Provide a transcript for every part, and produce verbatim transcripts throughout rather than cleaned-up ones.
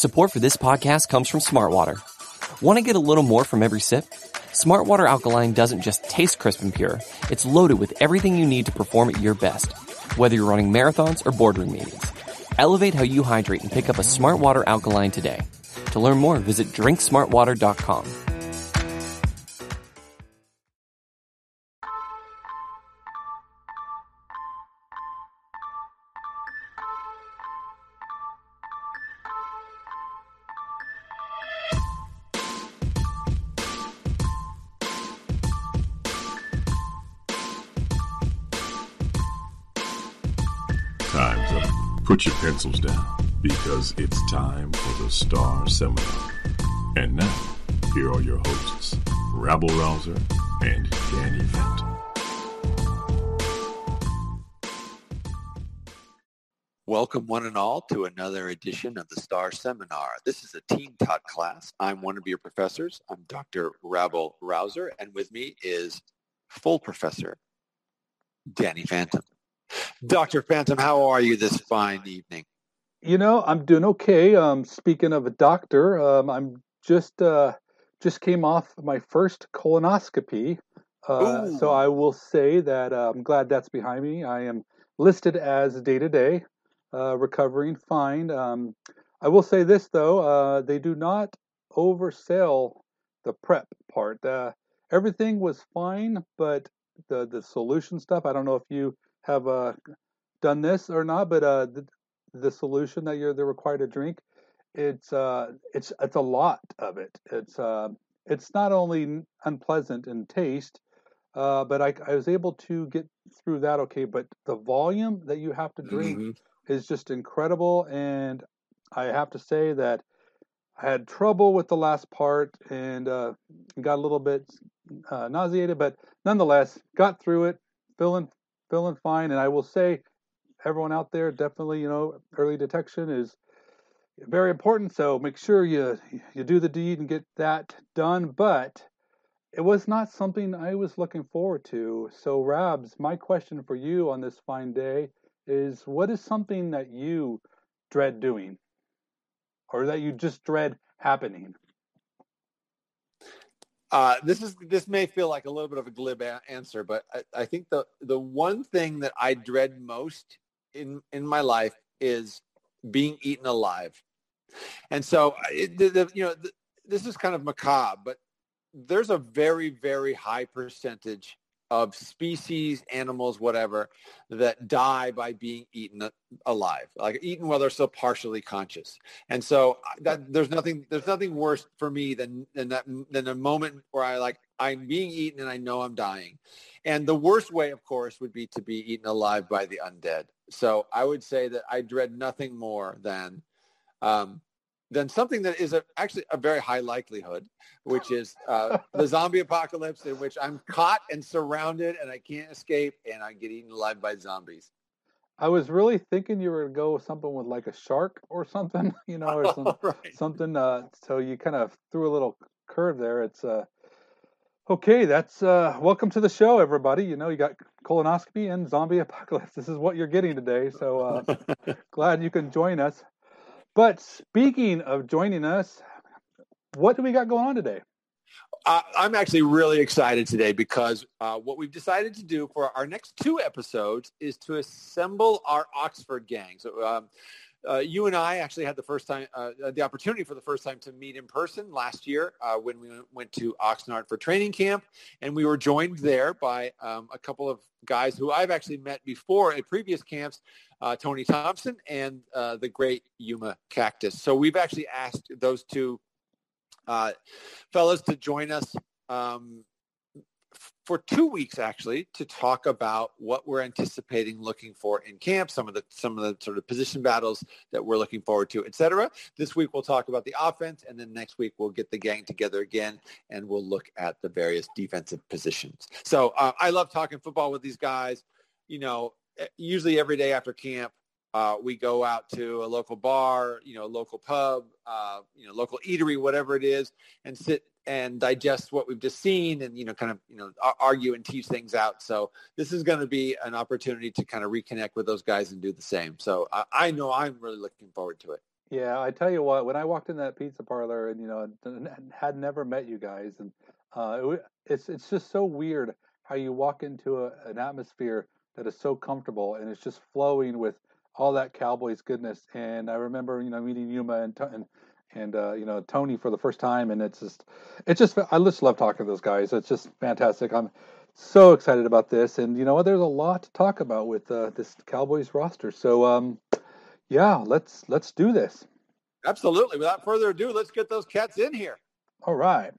Support for this podcast comes from Smartwater. Want to get a little more from every sip? Smartwater Alkaline doesn't just taste crisp and pure. It's loaded with everything you need to perform at your best, whether you're running marathons or boardroom meetings. Elevate how you hydrate and pick up a Smartwater Alkaline today. To learn more, visit drink smartwater dot com. Time's up. Put your pencils down, because it's time for the Star Seminar. And now, here are your hosts, Rabble Rouser and Danny Fenton. Welcome, one and all, to another edition of the Star Seminar. This is a team-taught class. I'm one of your professors. I'm Doctor Rabble Rouser, and with me is full professor Danny Phantom. Doctor Phantom, how are you this fine evening? You know, I'm doing okay. Um, speaking of a doctor, um, I'm just uh, just came off my first colonoscopy. Uh, so I will say that uh, I'm glad that's behind me. I am listed as day-to-day, uh, recovering fine. Um, I will say this, though. Uh, they do not oversell the prep part. Uh, everything was fine, but the, the solution stuff, I don't know if you have uh, done this or not, but uh, the, the solution that you're they're required to drink, it's uh, it's it's a lot of it. It's uh, it's not only unpleasant in taste, uh, but I, I was able to get through that okay. But the volume that you have to drink mm-hmm. is just incredible, and I have to say that I had trouble with the last part and uh, got a little bit uh, nauseated, but nonetheless got through it, feeling feeling fine. And I will say, everyone out there, definitely, you know, early detection is very important. So make sure you you do the deed and get that done. But it was not something I was looking forward to. So Rabs, my question for you on this fine day is, what is something that you dread doing, or that you just dread happening? Uh, this is this may feel like a little bit of a glib a- answer, but I, I think the the one thing that I dread most in in my life is being eaten alive. And so, it, the, the, you know, the, this is kind of macabre, but there's a very, very high percentage of species, animals, whatever, that die by being eaten alive, like eaten while they're still partially conscious. And so that there's nothing, there's nothing worse for me than, than that, than a moment where I like, I'm being eaten and I know I'm dying. And the worst way, of course, would be to be eaten alive by the undead. So I would say that I dread nothing more than, um, than something that is a, actually a very high likelihood, which is uh, the zombie apocalypse, in which I'm caught and surrounded and I can't escape and I get eaten alive by zombies. I was really thinking you were going to go with something with like a shark or something, you know, or some, right. something. Uh, so you kind of threw a little curve there. It's uh, okay. That's uh, welcome to the show, everybody. You know, you got colonoscopy and zombie apocalypse. This is what you're getting today. So uh, glad you can join us. But speaking of joining us, what do we got going on today? Uh, I'm actually really excited today because uh, what we've decided to do for our next two episodes is to assemble our Oxford gang. So um, uh, you and I actually had the first time, uh, the opportunity for the first time to meet in person last year uh, when we went to Oxnard for training camp. And we were joined there by um, a couple of guys who I've actually met before at previous camps, uh, Tony Thompson and uh, the great Yuma Cactus. So we've actually asked those two uh, fellows to join us um, for two weeks, actually, to talk about what we're anticipating looking for in camp, some of the some of the sort of position battles that we're looking forward to, et cetera. This week we'll talk about the offense, and then next week we'll get the gang together again, and we'll look at the various defensive positions. So uh, I love talking football with these guys. You know, usually every day after camp, uh, we go out to a local bar, you know, local pub, uh, you know, local eatery, whatever it is, and sit and digest what we've just seen and, you know, kind of, you know, argue and tease things out. So this is going to be an opportunity to kind of reconnect with those guys and do the same. So uh, I know I'm really looking forward to it. Yeah, I tell you what, when I walked in that pizza parlor and you know had never met you guys, and uh, it, wa- it's it's just so weird how you walk into a, an atmosphere that is so comfortable and it's just flowing with all that Cowboys goodness. And I remember you know meeting Yuma and To- and and uh, you know Tony for the first time, and it's just it's just I just love talking to those guys. It's just fantastic. I'm so excited about this, and you know what? There's a lot to talk about with uh, this Cowboys roster. So um, yeah, let's let's do this. Absolutely. Without further ado, let's get those cats in here. All right.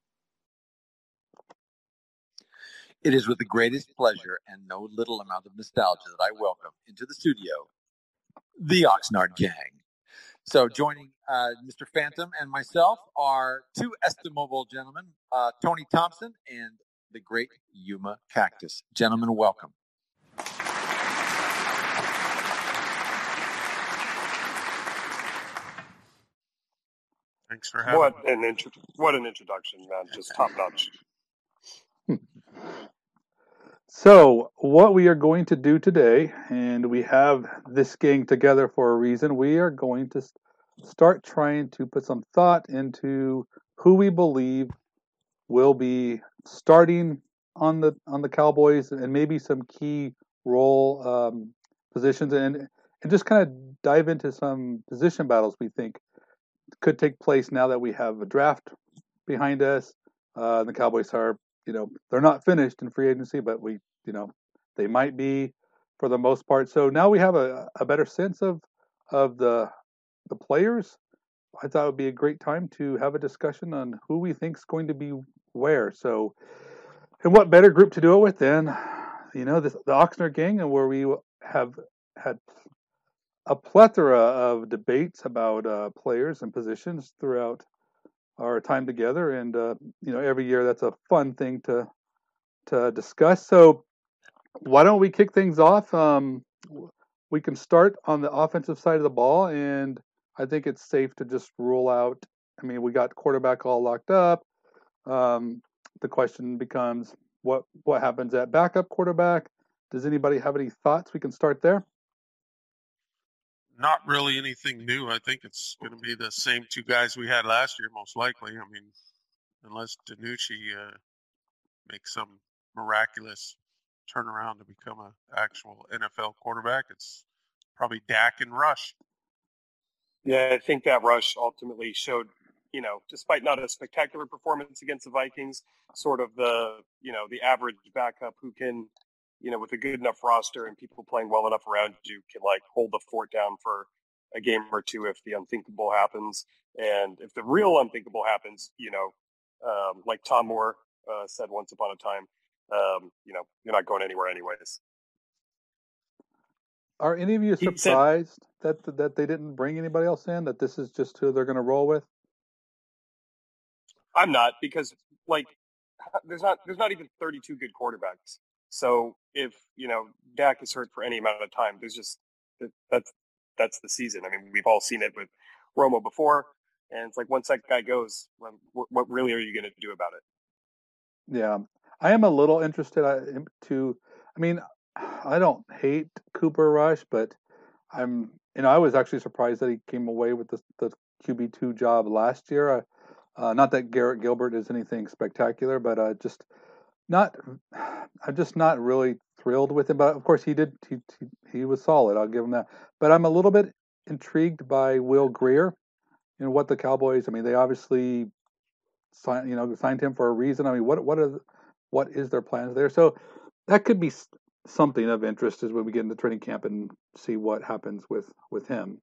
It is with the greatest pleasure and no little amount of nostalgia that I welcome into the studio the Oxnard Gang. So joining uh, Mister Phantom and myself are two estimable gentlemen, uh, Tony Thompson and the great Yuma Cactus. Gentlemen, welcome. Thanks for having what me. an intro- what an introduction, man! Just top notch. So, what we are going to do today, and we have this gang together for a reason, we are going to start trying to put some thought into who we believe will be starting on the on the Cowboys, and maybe some key role um, positions, and and just kind of dive into some position battles we think could take place now that we have a draft behind us. Uh, the Cowboys are, you know, they're not finished in free agency, but we, you know, they might be for the most part. So now we have a, a better sense of of the the players. I thought it would be a great time to have a discussion on who we think is going to be where. So, and what better group to do it with than, you know, this, the Oxnard Gang, and where we have had a plethora of debates about uh, players and positions throughout our time together, and uh, you know, every year that's a fun thing to to discuss. So why don't we kick things off? Um, we can start on the offensive side of the ball, and I think it's safe to just rule out. I mean, we got quarterback all locked up. Um, the question becomes what what happens at backup quarterback? Does anybody have any thoughts? We can start there. Not really anything new. I think it's going to be the same two guys we had last year, most likely. I mean, unless Danucci uh, makes some miraculous turnaround to become an actual N F L quarterback, it's probably Dak and Rush. Yeah, I think that rush ultimately showed, you know, despite not a spectacular performance against the Vikings, sort of the, you know, the average backup who can, you know, with a good enough roster and people playing well enough around you, can like hold the fort down for a game or two if the unthinkable happens. And if the real unthinkable happens, you know, um, like Tom Moore uh, said once upon a time, um, you know, you're not going anywhere anyways. Are any of you He said, surprised that that they didn't bring anybody else in? That this is just who they're going to roll with? I'm not, because like there's not there's not even thirty-two good quarterbacks. So if you know Dak is hurt for any amount of time, there's just that's that's the season. I mean, we've all seen it with Romo before, and it's like once that guy goes, what, what really are you going to do about it? Yeah, I am a little interested uh, to. I mean, I don't hate Cooper Rush, but I'm, you know, I was actually surprised that he came away with the the Q B two job last year. Uh, uh, not that Garrett Gilbert is anything spectacular, but uh, just not. I'm just not really thrilled with him. But of course, he did. He he, he was solid. I'll give him that. But I'm a little bit intrigued by Will Greer and what the Cowboys. I mean, they obviously signed, you know, signed him for a reason. I mean, what what are what is their plans there? So that could be something of interest as when we get into training camp and see what happens with with him.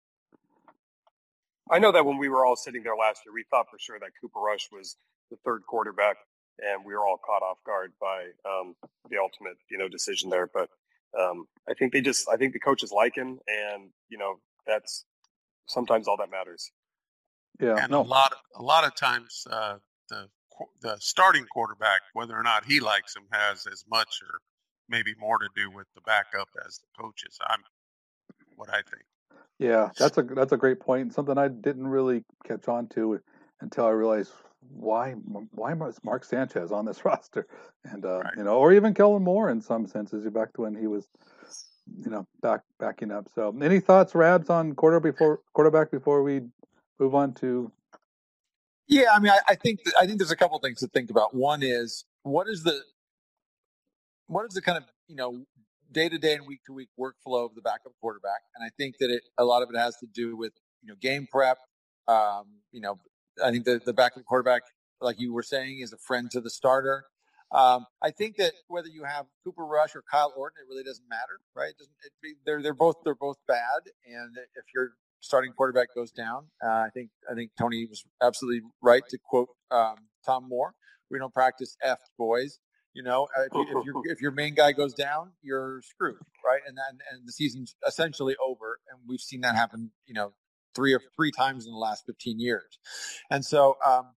I know that when we were all sitting there last year, we thought for sure that Cooper Rush was the third quarterback, and we were all caught off guard by um, the ultimate, you know, decision there. But um, I think they just, I think the coaches like him, and you know, that's sometimes all that matters. Yeah, And no, a lot, a lot of times, uh, the the starting quarterback, whether or not he likes him, has as much or maybe more to do with the backup as the coaches. I'm what I think. yeah, that's a that's a great point. Something I didn't really catch on to until I realized why why was Mark Sanchez on this roster, and uh, Right. you know, or even Kellen Moore in some senses. Back to when he was you know, back backing up. So, any thoughts, Rabs, on quarter before quarterback before we move on to? Yeah, I mean, I, I think th- I think there's a couple things to think about. One is what is the what is the kind of you know day to day and week to week workflow of the backup quarterback, and I think that it a lot of it has to do with you know game prep. Um, you know, I think the the backup quarterback, like you were saying, is a friend to the starter. Um, I think that whether you have Cooper Rush or Kyle Orton, it really doesn't matter, right? It doesn't, it be, they're they're both they're both bad, and if your starting quarterback goes down, uh, I think I think Tony was absolutely right to quote um, Tom Moore. We don't practice F boys. You know, if, you, if your if your main guy goes down, you're screwed, right? And then and the season's essentially over, and we've seen that happen, you know, three or three times in the last fifteen years, and so um,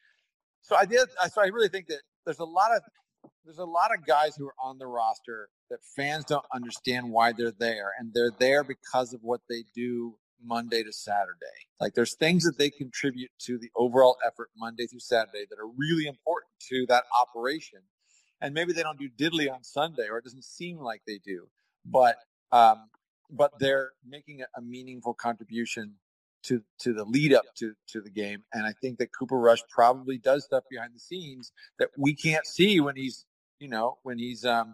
so I did. So I really think that there's a lot of there's a lot of guys who are on the roster that fans don't understand why they're there, and they're there because of what they do Monday to Saturday. Like there's things that they contribute to the overall effort Monday through Saturday that are really important to that operation. And maybe they don't do diddly on Sunday, or it doesn't seem like they do, but um, but they're making a, a meaningful contribution to to the lead up to to the game. And I think that Cooper Rush probably does stuff behind the scenes that we can't see when he's you know when he's um,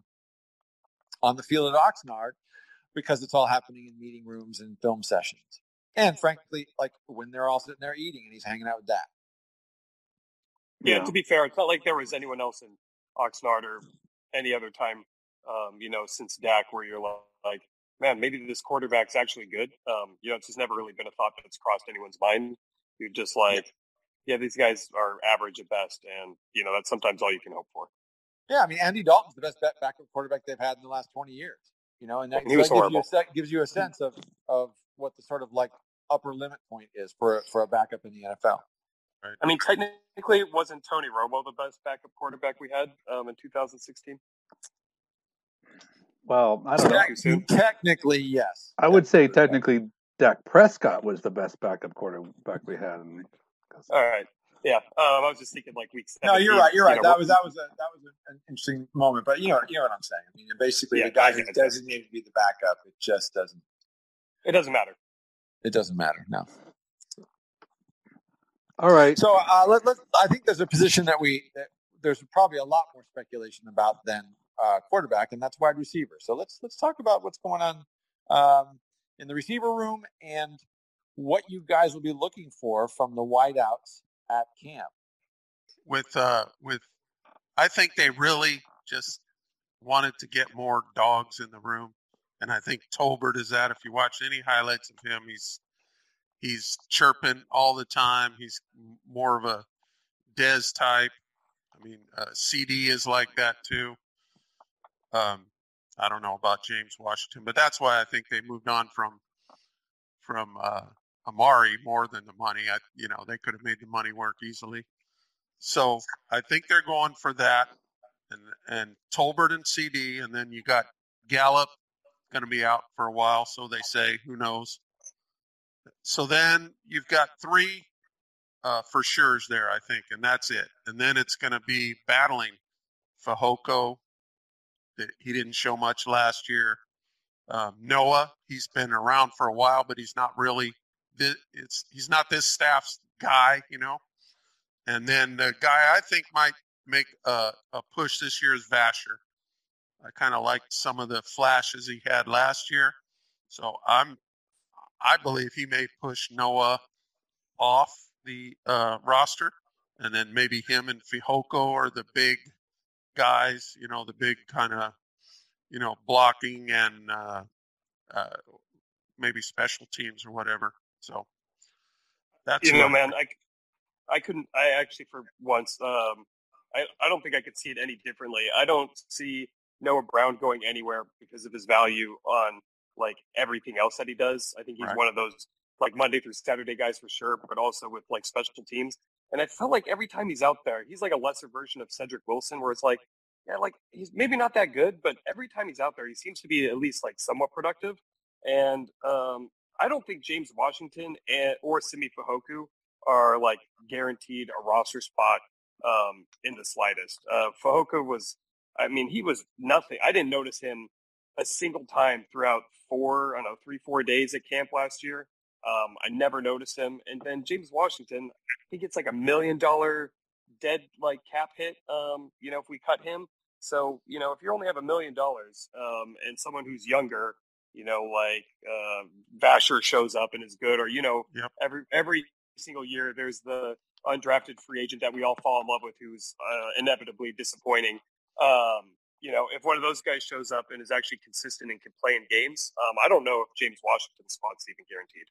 on the field at Oxnard, because it's all happening in meeting rooms and film sessions. And frankly, like when they're all sitting there eating and he's hanging out with Dak. Yeah, yeah, to be fair, it's not like there was anyone else in Oxnard or any other time, um, you know, since Dak where you're like, man, maybe this quarterback's actually good. Um, you know, it's just never really been a thought that's crossed anyone's mind. You're just like, yeah, yeah these guys are average at best. And, you know, that's sometimes all you can hope for. Yeah, I mean, Andy Dalton's the best backup quarterback they've had in the last twenty years. You know, and that, and he was that gives, you a, gives you a sense of, of what the sort of like upper limit point is for, for a backup in the N F L. Right. I mean, technically, wasn't Tony Romo the best backup quarterback we had um, in two thousand sixteen? Well, I don't know. Technically, yes. I would say technically Dak Prescott was the best backup quarterback we had. All right. Yeah. Um, I was just thinking like week seven. No, you're right. You're right. You know, that was that was a that was an interesting moment. But you know, you know what I'm saying. I mean, basically, yeah, the guy who's designated to be the backup, it just doesn't. It doesn't matter. It doesn't matter. No. All right. So uh, let, let, I think there's a position that we that there's probably a lot more speculation about than uh, quarterback, and that's wide receiver. So let's let's talk about what's going on um, in the receiver room and what you guys will be looking for from the wideouts at camp. With uh, with, I think they really just wanted to get more dogs in the room, and I think Tolbert is that. If you watch any highlights of him, he's He's chirping all the time. He's more of a Dez type. I mean, uh, C D is like that too. Um, I don't know about James Washington, but that's why I think they moved on from from uh, Amari more than the money. I, you know, they could have made the money work easily. So I think they're going for that, and and Tolbert and C D, and then you got Gallup going to be out for a while, so they say. Who knows? So then you've got three uh, for sure's there, I think, and that's it. And then it's going to be battling Fehoko. He didn't show much last year. Um, Noah, he's been around for a while, but he's not really this, it's he's not this staff's guy, you know. And then the guy I think might make a, a push this year is Vasher. I kind of liked some of the flashes he had last year, so I'm. I believe he may push Noah off the uh, roster, and then maybe him and Fehoko are the big guys, you know, the big kind of, you know, blocking and uh, uh, maybe special teams or whatever. So that's you know, man, I, I couldn't. I actually, for once, um, I I don't think I could see it any differently. I don't see Noah Brown going anywhere because of his value on like everything else that he does. I think he's right. one of those like Monday through Saturday guys for sure, but also with like special teams. And I felt like every time he's out there, he's like a lesser version of Cedric Wilson, where it's like, yeah, like he's maybe not that good, but every time he's out there, he seems to be at least like somewhat productive. And um, I don't think James Washington and, or Simi Fehoko are like guaranteed a roster spot um, in the slightest. Uh, Fehoko was, I mean, he was nothing. I didn't notice him a single time throughout four, I don't know, three, four days at camp last year. Um, I never noticed him. And then James Washington, he gets like a million dollar dead like cap hit, um, you know, if we cut him. So, you know, if you only have a million dollars um, and someone who's younger, you know, like uh, Vasher shows up and is good, or, you know, yep. every every single year there's the undrafted free agent that we all fall in love with who's uh, inevitably disappointing. Um, you know, if one of those guys shows up and is actually consistent and can play in games, um, I don't know if James Washington's spot's even guaranteed.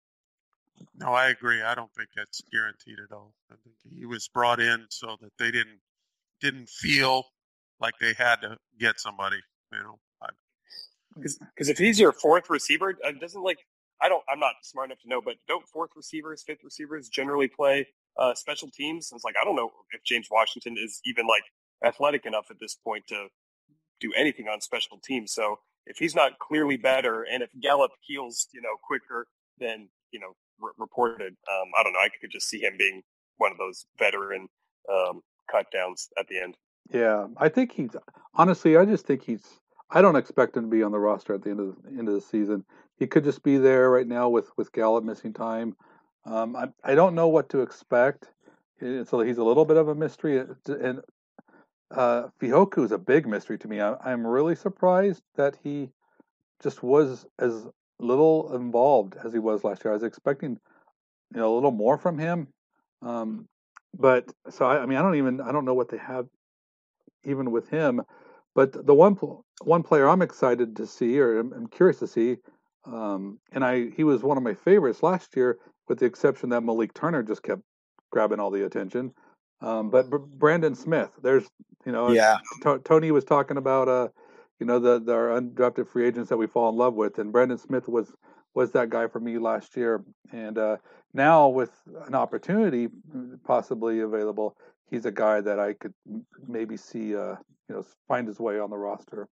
No, I agree. I don't think that's guaranteed at all. I think he was brought in so that they didn't didn't feel like they had to get somebody. You know, because if he's your fourth receiver, it doesn't like I don't. I'm not smart enough to know, but don't fourth receivers, fifth receivers generally play uh, special teams? And it's like I don't know if James Washington is even like athletic enough at this point to do anything on special teams. So if he's not clearly better, and if Gallup heals, you know, quicker than you know r- reported, um, I don't know. I could just see him being one of those veteran um, cut downs at the end. Yeah, I think he's honestly. I just think he's. I don't expect him to be on the roster at the end of the end of the season. He could just be there right now with with Gallup missing time. Um, I I don't know what to expect. So he's a little bit of a mystery, and uh, Fehoko is a big mystery to me. I, I'm really surprised that he just was as little involved as he was last year. I was expecting, you know, a little more from him. Um, but so I, I mean, I don't even I don't know what they have even with him. But the one one player I'm excited to see, or I'm, I'm curious to see, um, and I he was one of my favorites last year, with the exception that Malik Turner just kept grabbing all the attention. Um, but B- Brandon Smith, there's you know, yeah. T- Tony was talking about uh, you know, the the our undrafted free agents that we fall in love with, and Brandon Smith was was that guy for me last year, and uh, now with an opportunity possibly available, he's a guy that I could maybe see, uh, you know, find his way on the roster.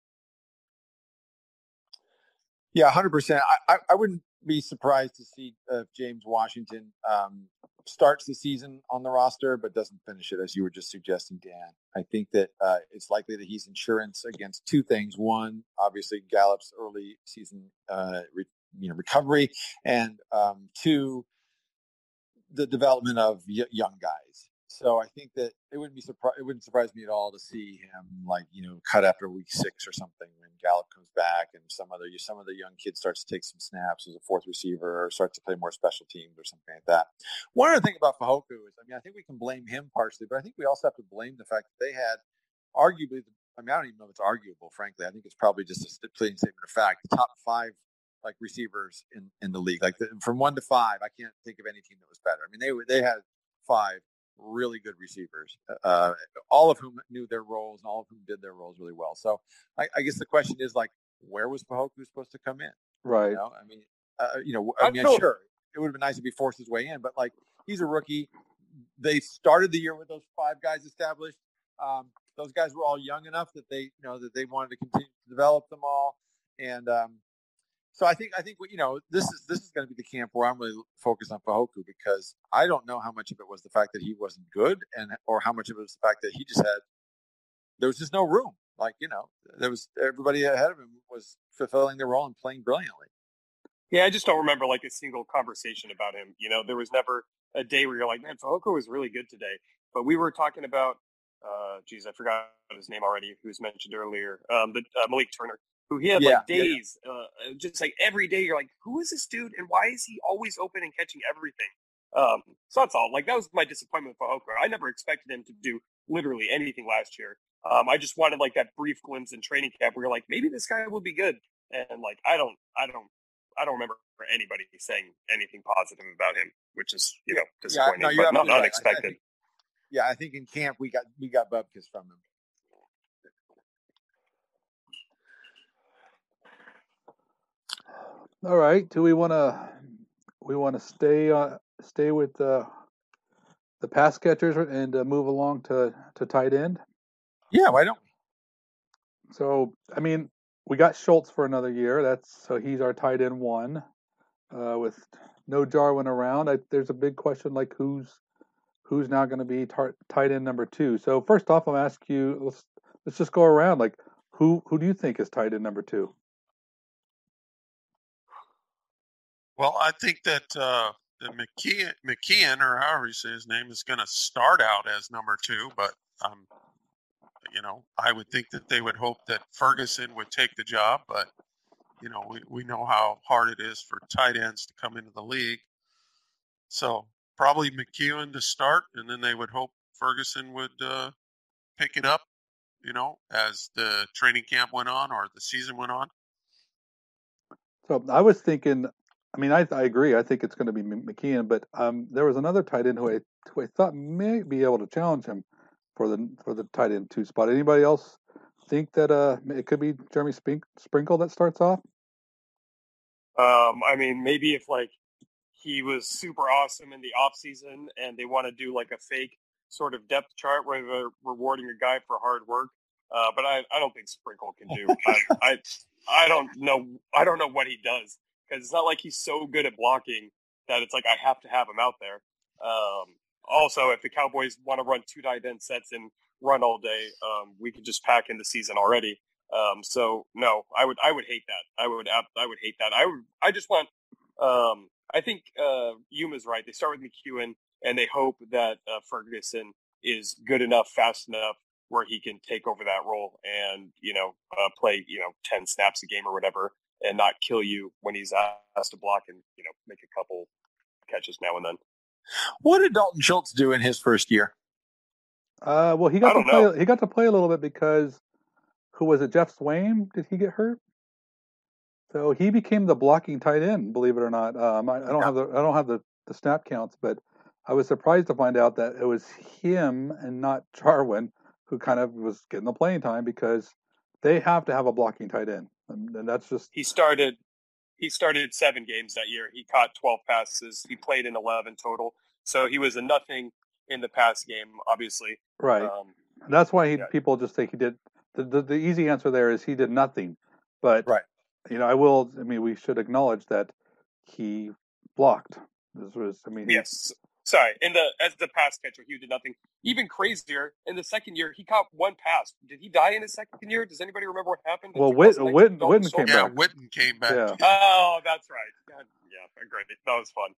Yeah, one hundred percent. I, I, I wouldn't be surprised to see uh, James Washington um, starts the season on the roster, but doesn't finish it, as you were just suggesting, Dan. I think that uh, it's likely that he's insurance against two things. One, obviously, Gallup's early season uh, re, you know, recovery, and um, two, the development of y- young guys. So I think that it wouldn't be surpri- it wouldn't surprise me at all to see him like you know cut after week six or something when Gallup comes back and some other some of the young kids starts to take some snaps as a fourth receiver or starts to play more special teams or something like that. One other thing about Fehoko is I mean I think we can blame him partially, but I think we also have to blame the fact that they had arguably the, I mean I don't even know if it's arguable. Frankly, I think it's probably just a plain statement of fact. The top five like receivers in, in the league, like the, from one to five, I can't think of any team that was better. I mean they they had five really good receivers, uh, all of whom knew their roles and all of whom did their roles really well. So I, I guess the question is like, where was Fehoko supposed to come in? Right. You know, I mean, uh, you know, I mean, I sure, it would have been nice if he forced his way in, but like, he's a rookie. They started the year with those five guys established. Um, those guys were all young enough that they, you know, that they wanted to continue to develop them all. And, um, So I think I think you know this is this is going to be the camp where I'm really focused on Fehoko because I don't know how much of it was the fact that he wasn't good and or how much of it was the fact that he just had there was just no room. Like you know there was everybody ahead of him was fulfilling their role and playing brilliantly. Yeah, I just don't remember like a single conversation about him. You know, there was never a day where you're like, man, Fehoko was really good today. But we were talking about, uh, geez, I forgot his name already, who was mentioned earlier, um, the uh, Malik Turner. Who he had yeah, like days, yeah, yeah. Uh, just like every day, you're like, who is this dude, and why is he always open and catching everything? Um, so that's all. Like that was my disappointment with Fehoko. I never expected him to do literally anything last year. Um, I just wanted like that brief glimpse in training camp where you're like, maybe this guy will be good, and like I don't, I don't, I don't remember anybody saying anything positive about him, which is you know disappointing, yeah, no, but not right. unexpected. I, I think, yeah, I think in camp we got we got bupkis from him. All right. Do we want to we want to stay uh, stay with uh, the pass catchers and uh, move along to, to tight end? Yeah, why don't we? So I mean, we got Schultz for another year. That's so he's our tight end one. Uh, with no Jarwin around, I, there's a big question like who's who's now going to be tar- tight end number two. So first off, I'll ask you. Let's let's just go around. Like, Who who do you think is tight end number two? Well, I think that uh, the McKeon, McKeon, or however you say his name, is going to start out as number two. But um, you know, I would think that they would hope that Ferguson would take the job. But you know, we, we know how hard it is for tight ends to come into the league. So probably McKeon to start, and then they would hope Ferguson would uh, pick it up, you know, as the training camp went on or the season went on. So I was thinking, I mean, I, I agree. I think it's going to be McKeon, but um, there was another tight end who I, who I thought may be able to challenge him for the for the tight end two spot. Anybody else think that uh, it could be Jeremy Spink, Sprinkle that starts off? Um, I mean, maybe if like he was super awesome in the off season and they want to do like a fake sort of depth chart where they're rewarding a guy for hard work. Uh, but I, I don't think Sprinkle can do. I, I I don't know. I don't know what he does because it's not like he's so good at blocking that it's like I have to have him out there. Um, also, if the Cowboys want to run two tight end sets and run all day, um, we could just pack in the season already. Um, so no, I would I would hate that. I would I would hate that. I would I just want. Um, I think uh, Yuma's right. They start with McKeon and they hope that uh, Ferguson is good enough, fast enough, where he can take over that role and, you know, uh, play, you know, ten snaps a game or whatever and not kill you when he's asked to block and, you know, make a couple catches now and then. What did Dalton Schultz do in his first year? Uh, well, he got to play. Know. He got to play a little bit because who was it? Jeff Swaim? Did he get hurt? So he became the blocking tight end. Believe it or not, um, I, I don't have the I don't have the, the snap counts, but I was surprised to find out that it was him and not Jarwin who kind of was getting the playing time because they have to have a blocking tight end, and, and that's just. He started. He started seven games that year. He caught twelve passes. He played in eleven total. So he was a nothing in the pass game, obviously. Right. Um, that's why he, yeah. people just think he did. The, the the easy answer there is he did nothing, but right. You know, I will. I mean, we should acknowledge that he blocked. This was. I mean, yes. Sorry. In the as the pass catcher, he did nothing. Even crazier. In the second year, he caught one pass. Did he die in his second year? Does anybody remember what happened? Well, Witten, Witten, Witten came yeah, back. Yeah, Witten came back. Yeah. Oh, that's right. God, yeah, great. That was fun.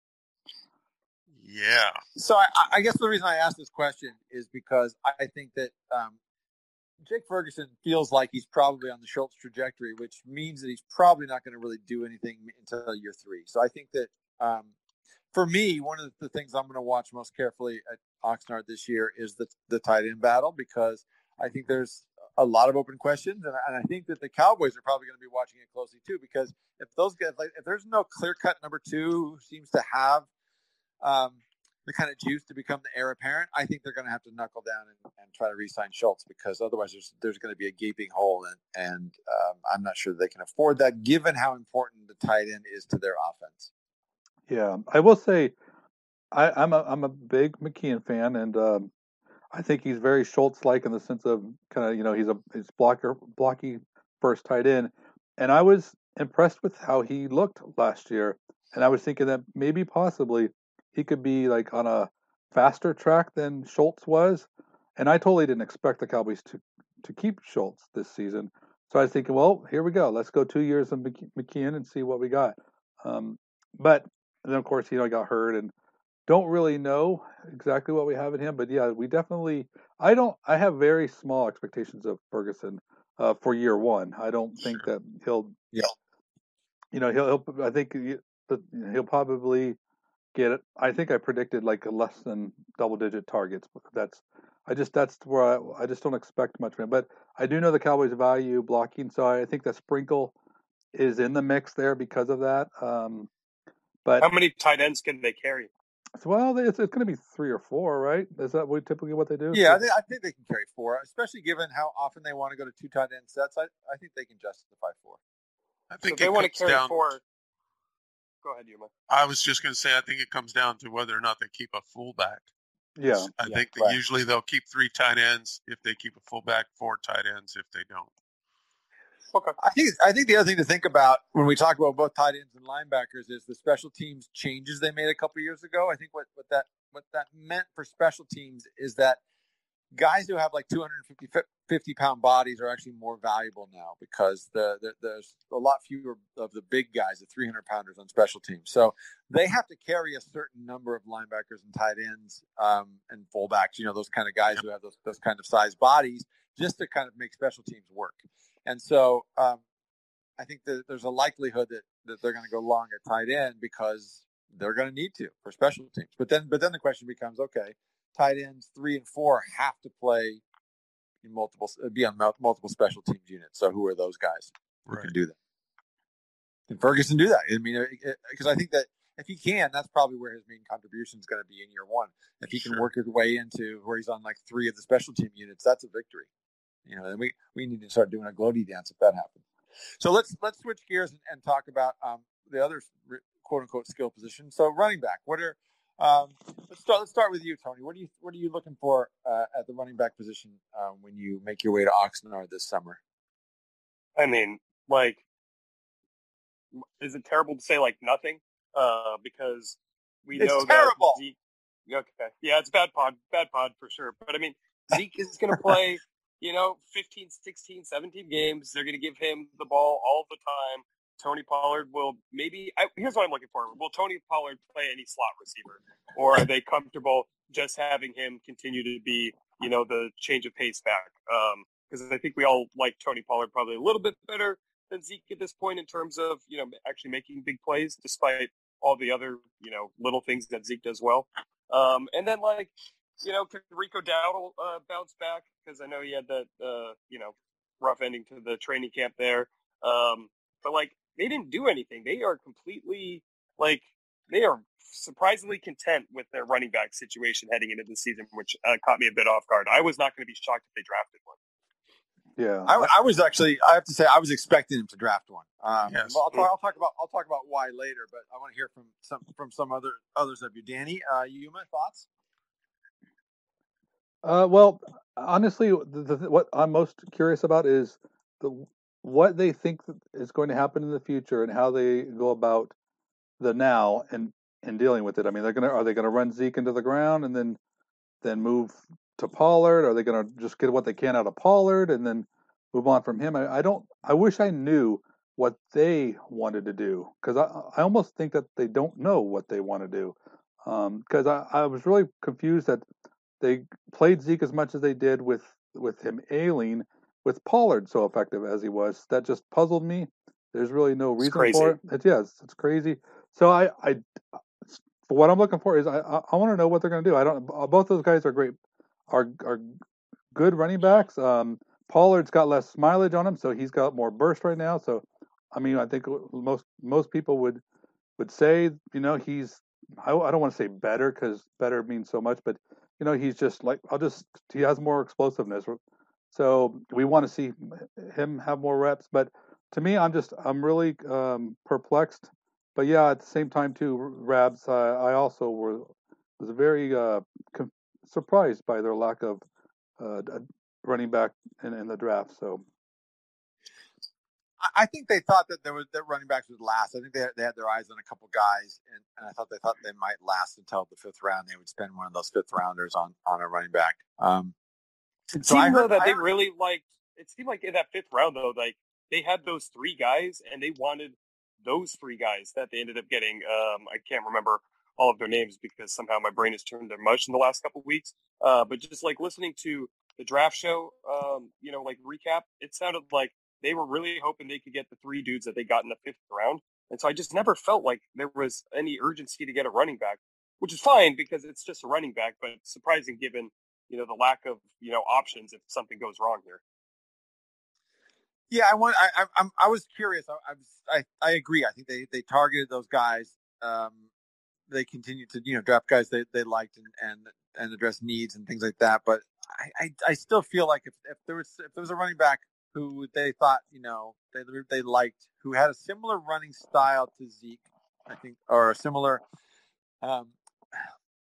Yeah. So I, I guess the reason I asked this question is because I think that um, Jake Ferguson feels like he's probably on the Schultz trajectory, which means that he's probably not going to really do anything until year three. So I think that um, for me, one of the things I'm going to watch most carefully at Oxnard this year is the the tight end battle, because I think there's a lot of open questions, and, and I think that the Cowboys are probably going to be watching it closely too, because if those guys, like, if there's no clear cut number two who seems to have um, the kind of juice to become the heir apparent, I think they're going to have to knuckle down and, and try to re-sign Schultz, because otherwise there's there's going to be a gaping hole, and and um, I'm not sure they can afford that, given how important the tight end is to their offense. Yeah, I will say I, I'm a I'm a big McKeon fan, and um, I think he's very Schultz-like in the sense of kind of, you know, he's a he's blocker blocky first tight end, and I was impressed with how he looked last year, and I was thinking that maybe possibly he could be like on a faster track than Schultz was, and I totally didn't expect the Cowboys to to keep Schultz this season. So I was thinking, well, here we go. Let's go two years of McKeon and see what we got. Um, but then, of course, you know, he got hurt, and don't really know exactly what we have in him. But yeah, we definitely. I don't. I have very small expectations of Ferguson uh, for year one. I don't think Sure. that he'll. Yeah. You know, he'll. he'll I think he'll probably get it. I think I predicted like a less than double-digit targets. That's. I just that's where I, I just don't expect much from him. But I do know the Cowboys value blocking, so I think that Sprinkle is in the mix there because of that. Um, but how many tight ends can they carry? Well, it's, it's going to be three or four, right? Is that what, typically what they do? Yeah, I think, I think they can carry four, especially given how often they want to go to two tight end sets. I, I think they can justify four. I think so they it want to carry down, four. Go ahead, Yuma. I was just going to say, I think it comes down to whether or not they keep a fullback. Yeah, I yeah, think that right. usually they'll keep three tight ends if they keep a fullback, four tight ends if they don't. Okay. I think I think the other thing to think about when we talk about both tight ends and linebackers is the special teams changes they made a couple years ago. I think what, what that what that meant for special teams is that guys who have like two hundred fifty pound bodies are actually more valuable now because the, the, there's a lot fewer of the big guys, the three hundred pounders on special teams. So they have to carry a certain number of linebackers and tight ends um, and fullbacks, you know, those kind of guys who have those, those kind of size bodies just to kind of make special teams work. And so um, I think that there's a likelihood that, that they're going to go long at tight end because they're going to need to for special teams. But then, but then the question becomes, okay, tight ends three and four have to play in multiple, be on multiple special teams units. So who are those guys who right. can do that? Can Ferguson do that? I mean, because I think that if he can, that's probably where his main contribution is going to be in year one. If he can sure. work his way into where he's on like three of the special team units, that's a victory. You know, and we, we need to start doing a gloaty dance if that happens. So let's let's switch gears and, and talk about um, the other quote unquote skill position. So running back, what are Um, let's start. Let's start with you, Tony. What are you What are you looking for uh, at the running back position um, when you make your way to Oxnard this summer? I mean, like, is it terrible to say like nothing? Uh, because we it's know terrible. that Zeke. Okay, yeah, it's bad pod, bad pod for sure. But I mean, Zeke is going to play, you know, fifteen, sixteen, seventeen games. They're going to give him the ball all the time. Tony Pollard will maybe I, – here's what I'm looking for. Will Tony Pollard play any slot receiver? Or are they comfortable just having him continue to be, you know, the change of pace back? Because um, I think we all like Tony Pollard probably a little bit better than Zeke at this point in terms of, you know, actually making big plays despite all the other, you know, little things that Zeke does well. Um, and then, like, you know, can Rico Dowdle uh, bounce back? Because I know he had that, uh, you know, rough ending to the training camp there. Um, but, like, they didn't do anything. They are completely, like, they are surprisingly content with their running back situation heading into the season, which uh, caught me a bit off guard. I was not going to be shocked if they drafted one. Yeah, I, I was actually. I have to say, I was expecting him to draft one. Um, yes. well, I'll, talk, I'll talk about. I'll talk about why later, but I want to hear from some from some other others of you. Danny, uh, Yuma, thoughts? Uh, well, honestly, the, the, what I'm most curious about is the what they think is going to happen in the future and how they go about the now and, and dealing with it. I mean, they're gonna are they gonna run Zeke into the ground and then then move to Pollard? Are they gonna just get what they can out of Pollard and then move on from him? I, I don't. I wish I knew what they wanted to do because I I almost think that they don't know what they want to do because um, I I was really confused that they played Zeke as much as they did with with him ailing. With Pollard so effective as he was, that just puzzled me. There's really no reason for it. It's, yeah, it's, it's crazy. So I, I, what I'm looking for is I, I, I want to know what they're going to do. I don't. Both those guys are great, are are good running backs. Um, Pollard's got less mileage on him, so he's got more burst right now. So, I mean, I think most most people would would say, you know, he's. I, I don't want to say better because better means so much, but you know, he's just like I'll just he has more explosiveness. So we want to see him have more reps, but to me, I'm just I'm really um, perplexed. But yeah, at the same time too, Rabs, uh, I also were was very uh, com- surprised by their lack of uh, running back in, in the draft. So I think they thought that there was that running backs would last. I think they they had their eyes on a couple guys, and, and I thought they thought they might last until the fifth round. They would spend one of those fifth rounders on on a running back. Um, It so seemed though that I they heard, really liked. It seemed like in that fifth round though, like they had those three guys, and they wanted those three guys that they ended up getting. Um, I can't remember all of their names because somehow my brain has turned to mush in the last couple of weeks. Uh, but just like listening to the draft show, um, you know, like recap, it sounded like they were really hoping they could get the three dudes that they got in the fifth round. And so I just never felt like there was any urgency to get a running back, which is fine because it's just a running back, but surprising given, you know, the lack of, you know, options if something goes wrong here. Yeah, I want. I, I, I'm. I was curious. I, I was. I, I agree. I think they, they targeted those guys. Um, they continued to you know draft guys they, they liked and, and and address needs and things like that. But I, I, I still feel like if, if there was if there was a running back who they thought you know they they liked who had a similar running style to Zeke, I think, or a similar. Um,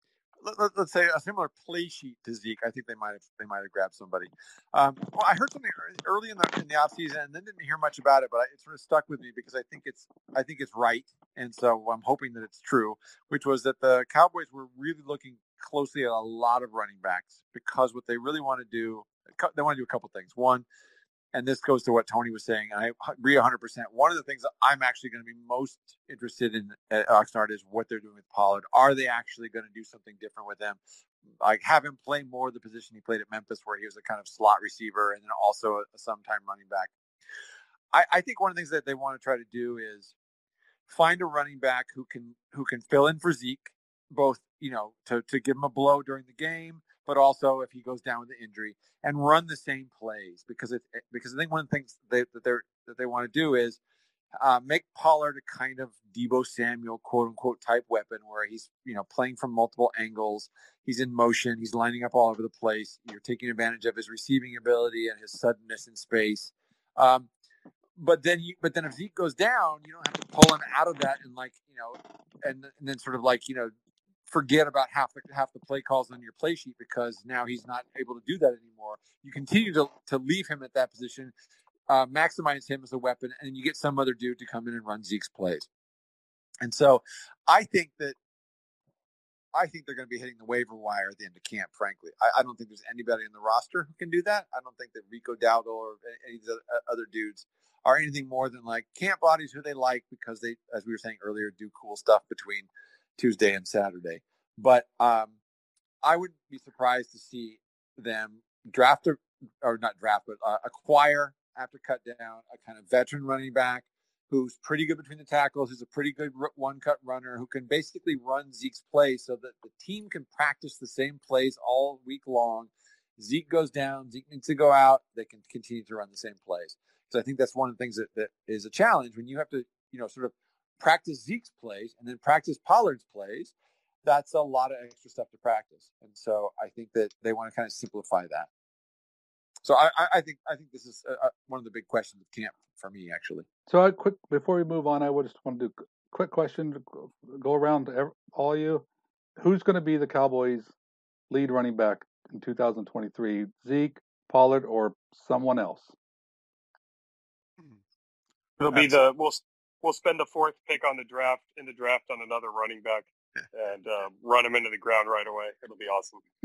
let, let, let's say a similar play sheet to Zeke, I think they might have they might have grabbed somebody. Um, well, I heard something early in the in the offseason and then didn't hear much about it, but it sort of stuck with me because I think it's I think it's right, and so I'm hoping that it's true. Which was that the Cowboys were really looking closely at a lot of running backs because what they really want to do, they want to do a couple things. One, and this goes to what Tony was saying, and I agree one hundred percent. One of the things that I'm actually going to be most interested in at Oxnard is what they're doing with Pollard. Are they actually going to do something different with him? Like have him play more the position he played at Memphis, where he was a kind of slot receiver and then also a, a sometime running back. I, I think one of the things that they want to try to do is find a running back who can who can fill in for Zeke, both, you know, to, to give him a blow during the game, but also if he goes down with the injury, and run the same plays because it because I think one of the things they, that they that they want to do is uh, make Pollard a kind of Deebo Samuel quote unquote type weapon where he's, you know, playing from multiple angles, he's in motion, he's lining up all over the place. You're taking advantage of his receiving ability and his suddenness in space. Um, but then you but then if Zeke goes down, you don't have to pull him out of that and like, you know, and and then sort of like, you know, forget about half the half the play calls on your play sheet because now he's not able to do that anymore. You continue to, to leave him at that position, uh, maximize him as a weapon, and you get some other dude to come in and run Zeke's plays. And so I think that I think they're going to be hitting the waiver wire at the end of camp, frankly. I, I don't think there's anybody in the roster who can do that. I don't think that Rico Dowdle or any of the other dudes are anything more than like camp bodies who they like because they, as we were saying earlier, do cool stuff between Tuesday and Saturday. But um, I wouldn't be surprised to see them draft a, or not draft, but uh, acquire after cut down a kind of veteran running back who's pretty good between the tackles, who's a pretty good one-cut runner, who can basically run Zeke's plays so that the team can practice the same plays all week long. Zeke goes down, Zeke needs to go out, they can continue to run the same plays. So I think that's one of the things that, that is a challenge when you have to, you know, sort of practice Zeke's plays and then practice Pollard's plays. That's a lot of extra stuff to practice. And so I think that they want to kind of simplify that. So I, I think I think this is a, one of the big questions of camp for me, actually. So I quick before we move on, I would just want to do a quick question to go around to all of you. Who's going to be the Cowboys' lead running back in two thousand twenty-three? Zeke, Pollard, or someone else? It'll be the we'll we'll spend the fourth pick on the draft in the draft on another running back and uh, run him into the ground right away. It'll be awesome. Hmm.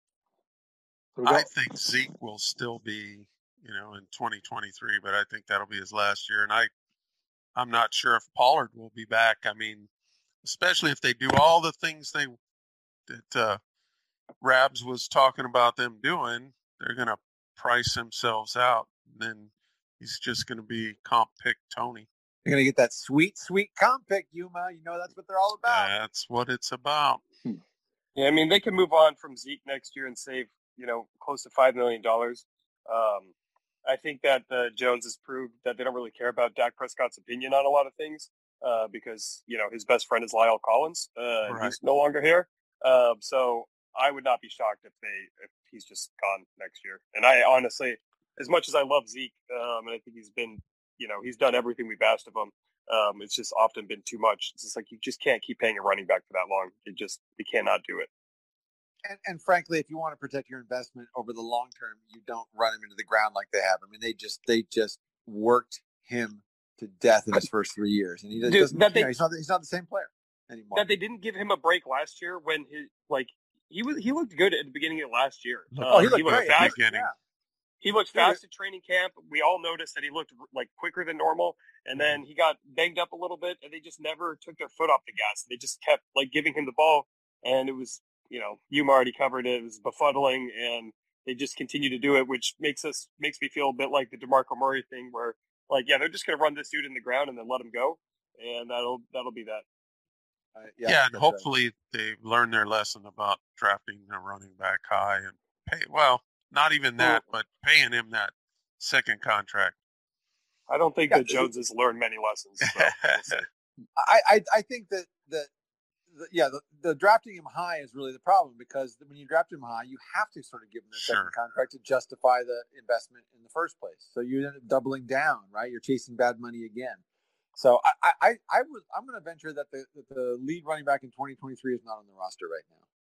I think Zeke will still be, you know, in twenty twenty-three, but I think that'll be his last year. And I, I'm not sure if Pollard will be back. I mean, especially if they do all the things they that uh, Rabs was talking about them doing, they're going to price themselves out. And then he's just going to be comp pick Tony. You're going to get that sweet, sweet comp pick, Yuma. You know that's what they're all about. That's what it's about. Yeah, I mean, they can move on from Zeke next year and save, you know, close to five million dollars. Um, I think that uh, Jones has proved that they don't really care about Dak Prescott's opinion on a lot of things uh, because, you know, his best friend is Lyle Collins. Uh, Right. He's no longer here. Um, so I would not be shocked if they if he's just gone next year. And I honestly, as much as I love Zeke, um, and I think he's been, you know, he's done everything we've asked of him. Um, it's just often been too much. It's just like you just can't keep paying a running back for that long. You just you cannot do it. And, and frankly, if you want to protect your investment over the long term, you don't run him into the ground like they have. I mean, they just they just worked him to death in his first three years, and he Dude, doesn't. that You know, they- he's not. He's not the same player anymore. That they didn't give him a break last year when his like he was he looked good at the beginning of last year. oh, he Um, looked great. fast. Beginning. Yeah. He looked Dude, fast at training camp. We all noticed that he looked like quicker than normal, and then he got banged up a little bit, and they just never took their foot off the gas. They just kept like giving him the ball, and it was, you know, you already covered it. It was befuddling, and they just continue to do it, which makes us makes me feel a bit like the DeMarco Murray thing, where like, yeah, they're just going to run this dude in the ground and then let him go, and that'll that'll be that. Uh, Yeah, yeah, and that's hopefully they've learned their lesson about drafting a running back high and pay. Well, not even that, but paying him that second contract. I don't think Yeah, that Jones has learned many lessons. So we'll see. I, I, I think that, that the, yeah, the, the drafting him high is really the problem because when you draft him high, you have to sort of give him the Sure. second contract to justify the investment in the first place. So you end up doubling down, right? You're chasing bad money again. So I, I, I was, I'm going to venture that the, that the lead running back in twenty twenty-three is not on the roster right now.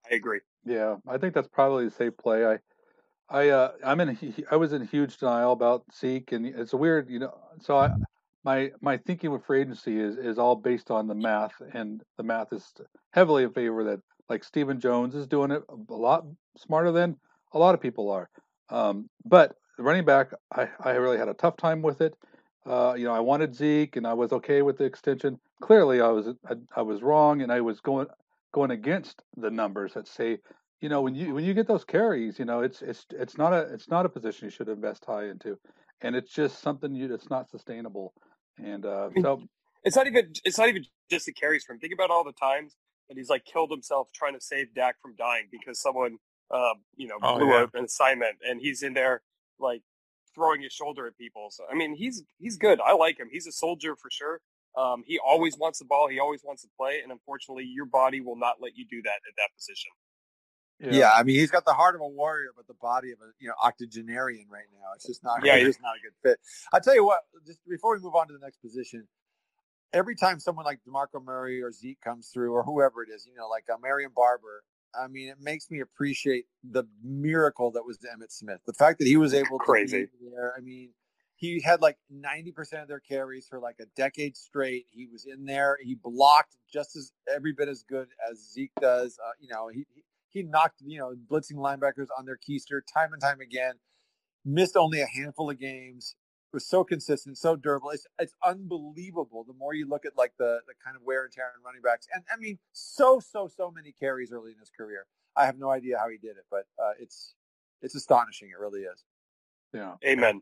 I agree. Yeah, I think that's probably the safe play. I, I, uh, I'm in. I was in huge denial about Zeke, and it's weird, you know. So I, my my thinking with free agency is is all based on the math, and the math is heavily in favor that like Stephen Jones is doing it a lot smarter than a lot of people are. Um, but running back, I I really had a tough time with it. Uh, you know, I wanted Zeke, and I was okay with the extension. Clearly, I was I, I was wrong, and I was going going against the numbers that say, you know, when you when you get those carries, you know, it's it's it's not a it's not a position you should invest high into, and it's just something you that's not sustainable. And uh, I mean, so it's not even it's not even just the carries for him. Think about all the times that he's like killed himself trying to save Dak from dying because someone, uh, you know, Oh blew yeah. an assignment, and he's in there like throwing his shoulder at people. So I mean, he's he's good. I like him. He's a soldier for sure. Um, he always wants the ball. He always wants to play, and unfortunately, your body will not let you do that at that position. yeah, Yeah, I mean, he's got the heart of a warrior, but the body of a you know octogenarian right now. It's just not. Yeah, It's just not a good fit. I'll tell you what. Just before we move on to the next position, every time someone like DeMarco Murray or Zeke comes through, or whoever it is, you know, like uh, Marion Barber, I mean, it makes me appreciate the miracle that was Emmitt Smith. The fact that he was able Crazy. to be there. I mean, he had like ninety percent of their carries for like a decade straight. He was in there. He blocked just as every bit as good as Zeke does. Uh, you know, he, he he knocked, you know, blitzing linebackers on their keister time and time again. Missed only a handful of games. Was so consistent, so durable. It's it's unbelievable. The more you look at like the the kind of wear and tear on running backs, and I mean, so so so many carries early in his career. I have no idea how he did it, but uh, it's it's astonishing. It really is. yeah. Amen.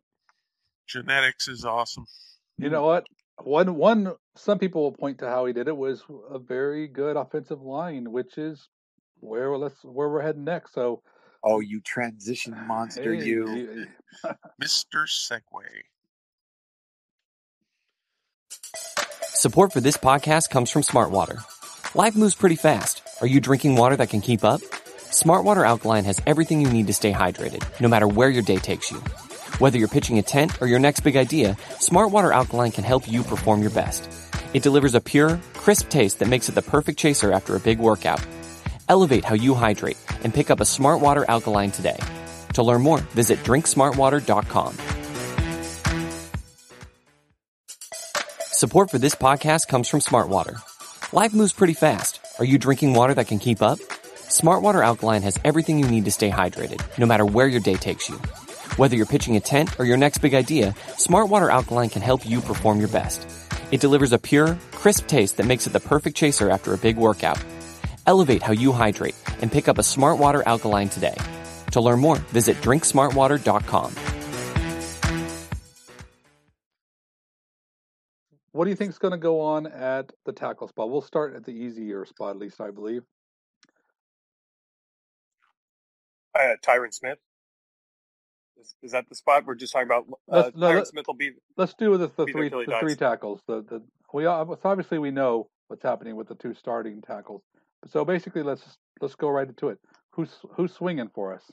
Genetics is awesome. You know what? One one some people will point to how he did it was a very good offensive line, which is where let's where we're heading next. So, Oh, you transition monster, hey, you. you- Mister Segway. Support for this podcast comes from Smartwater. Life moves pretty fast. Are you drinking water that can keep up? Smartwater Alkaline has everything you need to stay hydrated, no matter where your day takes you. Whether you're pitching a tent or your next big idea, Smartwater Alkaline can help you perform your best. It delivers a pure, crisp taste that makes it the perfect chaser after a big workout. Elevate how you hydrate and pick up a Smartwater Alkaline today. To learn more, visit drink smart water dot com. Support for this podcast comes from Smartwater. Life moves pretty fast. Are you drinking water that can keep up? Smartwater Alkaline has everything you need to stay hydrated, no matter where your day takes you. Whether you're pitching a tent or your next big idea, Smartwater Alkaline can help you perform your best. It delivers a pure, crisp taste that makes it the perfect chaser after a big workout. Elevate how you hydrate and pick up a Smartwater Alkaline today. To learn more, visit drink smart water dot com. what do you think is going to go on at the tackle spot? We'll start at the easier spot, at least I believe. Uh, Tyron Smith. Is, is that the spot we're just talking about? Uh, Let's, no, Tyron let, Smith will be. let's do the, the be there three till he the dies. three tackles. The the we so obviously we know what's happening with the two starting tackles. So basically, let's let's go right into it. Who's who's swinging for us?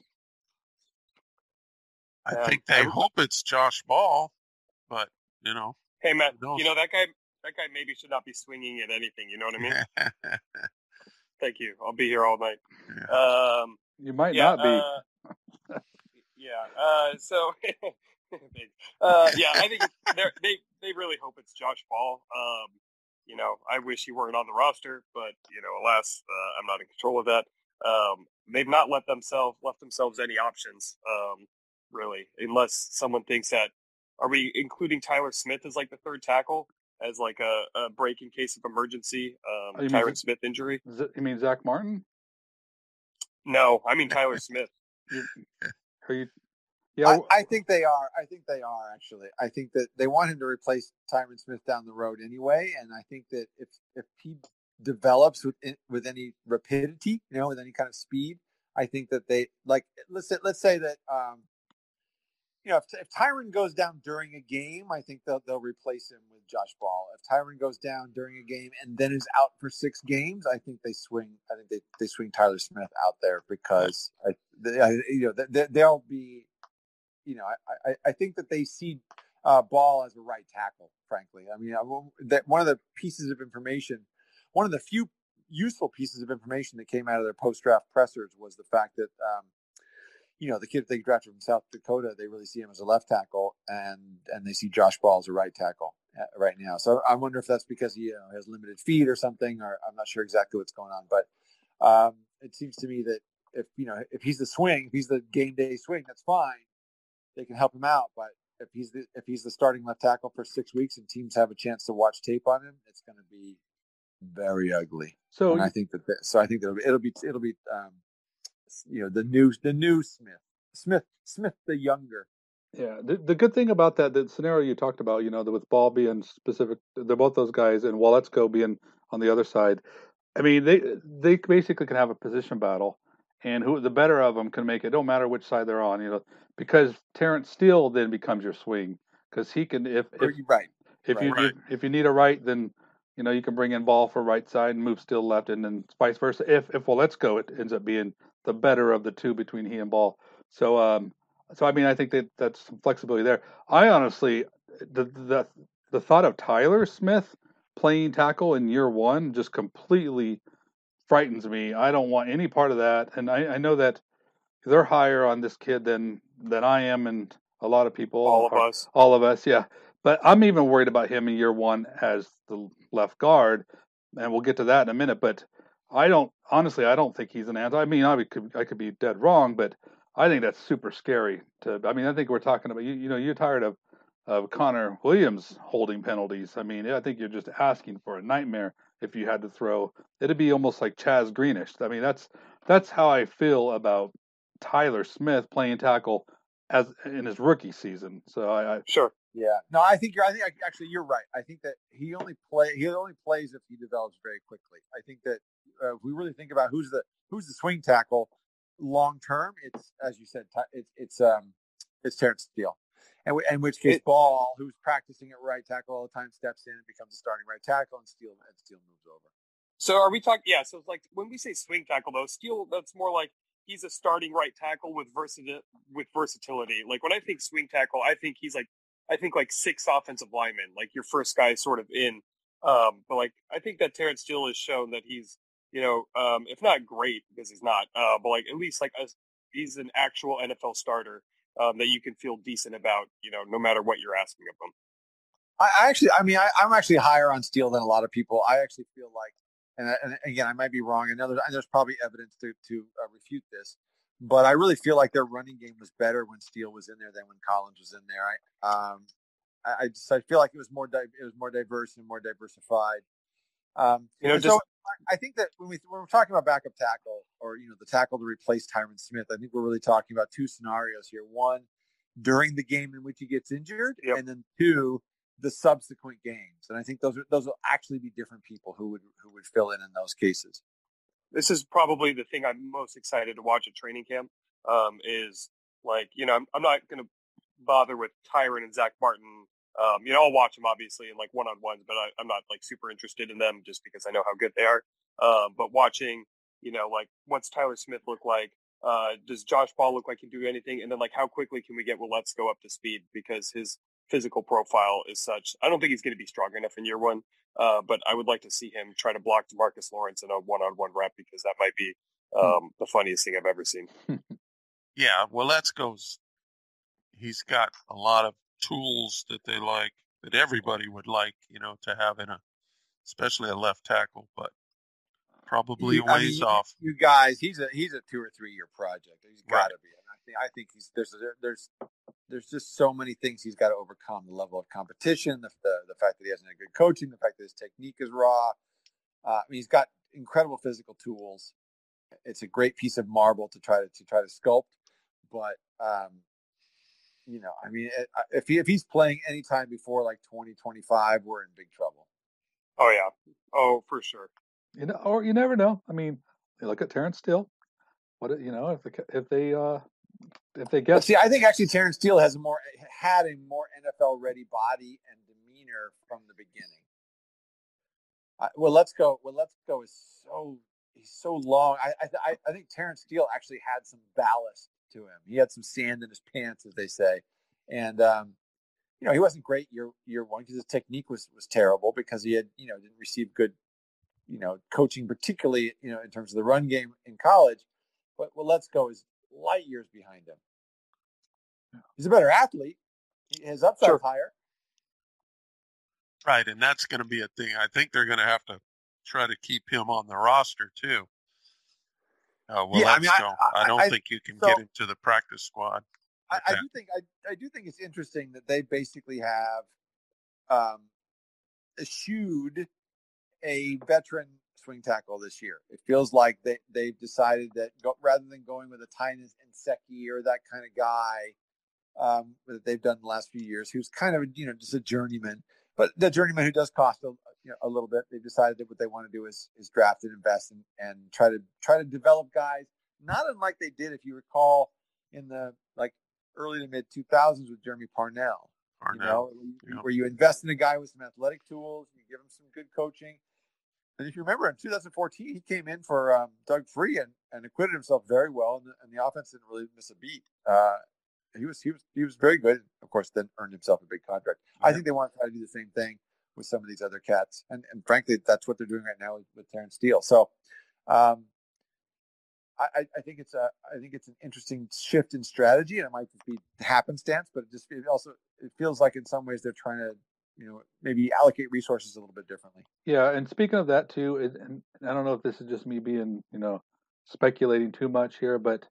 I Um, think they I- hope it's Josh Ball, but you know. Hey Matt, Who knows? you know that guy. That guy maybe should not be swinging at anything. You know what I mean? Thank you. I'll be here all night. Yeah. Um, You might yeah, not be. Uh, yeah. Uh, so, uh, yeah, I think it's, they're- they they really hope it's Josh Ball. Um, you know, I wish he weren't on the roster, but you know, alas, uh, I'm not in control of that. Um, they've not let themselves left themselves any options, um, really, unless someone thinks that. Are we including Tyler Smith as like the third tackle as like a, a break in case of emergency? Um, Oh, you mean Tyron Z- Smith injury? Z- you mean Zach Martin? No, I mean Tyler Smith. You, are you? Yeah. I, w- I think they are. I think they are actually. I think that they want him to replace Tyron Smith down the road anyway, and I think that if if he develops with with any rapidity, you know, with any kind of speed, I think that they like. Let's say, let's say that um, you know, if, if Tyron goes down during a game, I think they'll they'll replace him with Josh Ball. If Tyron goes down during a game and then is out for six games, I think they swing. I think they, they swing Tyler Smith out there because I, they, I you know they, they'll be. You know, I, I, I think that they see uh, Ball as a right tackle, frankly. I mean, I, that one of the pieces of information, one of the few useful pieces of information that came out of their post-draft pressers was the fact that, um, you know, the kid they drafted from South Dakota, they really see him as a left tackle, and and they see Josh Ball as a right tackle right now. So I wonder if that's because he you know, has limited feet or something, or I'm not sure exactly what's going on. But um, it seems to me that if you know if he's the swing, if he's the game day swing, that's fine. They can help him out. But if he's the if he's the starting left tackle for six weeks and teams have a chance to watch tape on him, it's going to be very ugly. So and I think that so I think that it'll be it'll be um, you know the new the new Smith Smith Smith the younger. Yeah, the the good thing about that the scenario you talked about, you know, the, with Ball being specific, they're both those guys, and Waletzko being on the other side. I mean, they they basically can have a position battle, and who the better of them can make it. Don't matter which side they're on, you know, because Terrence Steele then becomes your swing because he can if if right if right. you Right. if, if you need a right, then you know you can bring in Ball for right side and move Steele left, and then vice versa. If if Waletzko, it ends up being the better of the two between he and Ball. So um so I mean I think that that's some flexibility there. I honestly the the the thought of Tyler Smith playing tackle in year one just completely frightens me. I don't want any part of that, and I, I know that they're higher on this kid than than I am, and a lot of people, All of us, all of us, yeah. But I'm even worried about him in year one as the left guard, and we'll get to that in a minute. But I don't honestly, I don't think he's an answer. I mean, I could I could be dead wrong, but I think that's super scary. To I mean, I think we're talking about you. You know, you're tired of of Connor Williams holding penalties. I mean, I think you're just asking for a nightmare if you had to throw. It'd be almost like Chaz Greenish. I mean, that's that's how I feel about Tyler Smith playing tackle as in his rookie season. So I, I sure. Yeah. No, I think you're. I think actually you're right. I think that he only play. He only plays if he develops very quickly. I think that uh, if we really think about who's the who's the swing tackle long term, it's as you said, it's it's um it's Terrence Steele, and in which case it, Ball, who's practicing at right tackle all the time, steps in and becomes a starting right tackle, and Steele and Steele moves over. So are we talking? Yeah. So it's like when we say swing tackle, though, Steele, that's more like he's a starting right tackle with versatility. With versatility, like when I think swing tackle, I think he's like. I think like six offensive linemen, like your first guy sort of in. Um, but like, I think that Terrence Steele has shown that he's, you know, um, if not great because he's not, uh, but like at least like a, he's an actual N F L starter um, that you can feel decent about, you know, no matter what you're asking of him. I, I actually, I mean, I, I'm actually higher on Steele than a lot of people. I actually feel like, and, and again, I might be wrong. I know there's, there's probably evidence to, to uh, refute this. But I really feel like their running game was better when Steele was in there than when Collins was in there. I, um, I, I just I feel like it was more di- it was more diverse and more diversified. Um, you know, just, so I think that when we when we're talking about backup tackle or you know the tackle to replace Tyron Smith, I think we're really talking about two scenarios here. One, during the game in which he gets injured, yep. and then two, the subsequent games. And I think those are those will actually be different people who would who would fill in in those cases. This is probably the thing I'm most excited to watch at training camp. Um, is like you know I'm, I'm not going to bother with Tyron and Zach Martin. Um, you know I'll watch them obviously in like one on ones, but I, I'm not like super interested in them just because I know how good they are. Um, but watching you know like what's Tyler Smith look like? Uh, does Josh Ball look like he can do anything? And then like how quickly can we get Waletzko up to speed because his physical profile is such. I don't think he's going to be strong enough in year one. Uh, but I would like to see him try to block DeMarcus Lawrence in a one-on-one rep because that might be um, the funniest thing I've ever seen. Yeah, well, let's go. He's got a lot of tools that they like, that everybody would like, you know, to have in a, especially a left tackle, but probably a ways I mean, off. You guys, he's a he's a two or three year project. He's got to right. be. And I think I think he's there's there's there's just so many things he's got to overcome. The level of competition, the the, the fact that he hasn't had good coaching, the fact that his technique is raw. Uh, I mean, he's got incredible physical tools. It's a great piece of marble to try to to try to sculpt, but um, you know, I mean, if he if he's playing anytime before like twenty twenty-five, we're in big trouble. Oh yeah, oh for sure. You know, or you never know. I mean, you look at Terrence Steele. What you know, if they, if they uh, if they get. But see, I think actually Terrence Steele has a more had a more N F L ready body and demeanor from the beginning. Uh, well, let's go. Well, let's go. Is so he's so long. I I I think Terrence Steele actually had some ballast to him. He had some sand in his pants, as they say, and um, you know he wasn't great year year one because his technique was was terrible because he had you know didn't receive good you know, coaching particularly, you know, in terms of the run game in college. But Waletzko is light years behind him. He's a better athlete. His upside's Sure. higher. Right, and that's going to be a thing. I think they're going to have to try to keep him on the roster too. Uh, well, yeah, let's I mean, I, go. I, I don't I, think you can so, get into the practice squad. I, I do think I, I do think it's interesting that they basically have um, eschewed a veteran swing tackle this year. It feels like they they've decided that go, rather than going with a Tynan Nseki or that kind of guy um, that they've done the last few years, who's kind of you know just a journeyman, but the journeyman who does cost a, you know, a little bit. They've decided that what they want to do is is draft and invest and, and try to try to develop guys, not unlike they did, if you recall, in the like early to mid two thousands with Jeremy Parnell. Parnell. You know, yep. Where you invest in a guy with some athletic tools, you give him some good coaching. And if you remember, in two thousand fourteen, he came in for um, Doug Free and, and acquitted himself very well, and the, and the offense didn't really miss a beat. Uh, he was he was he was very good. Of course, then earned himself a big contract. Yeah. I think they want to try to do the same thing with some of these other cats, and and frankly, that's what they're doing right now with, with Terrence Steele. So, um, I, I think it's a I think it's an interesting shift in strategy, and it might just be happenstance, but it just it also it feels like in some ways they're trying to, you know, maybe allocate resources a little bit differently. Yeah, and speaking of that too, it, and I don't know if this is just me being, you know, speculating too much here, but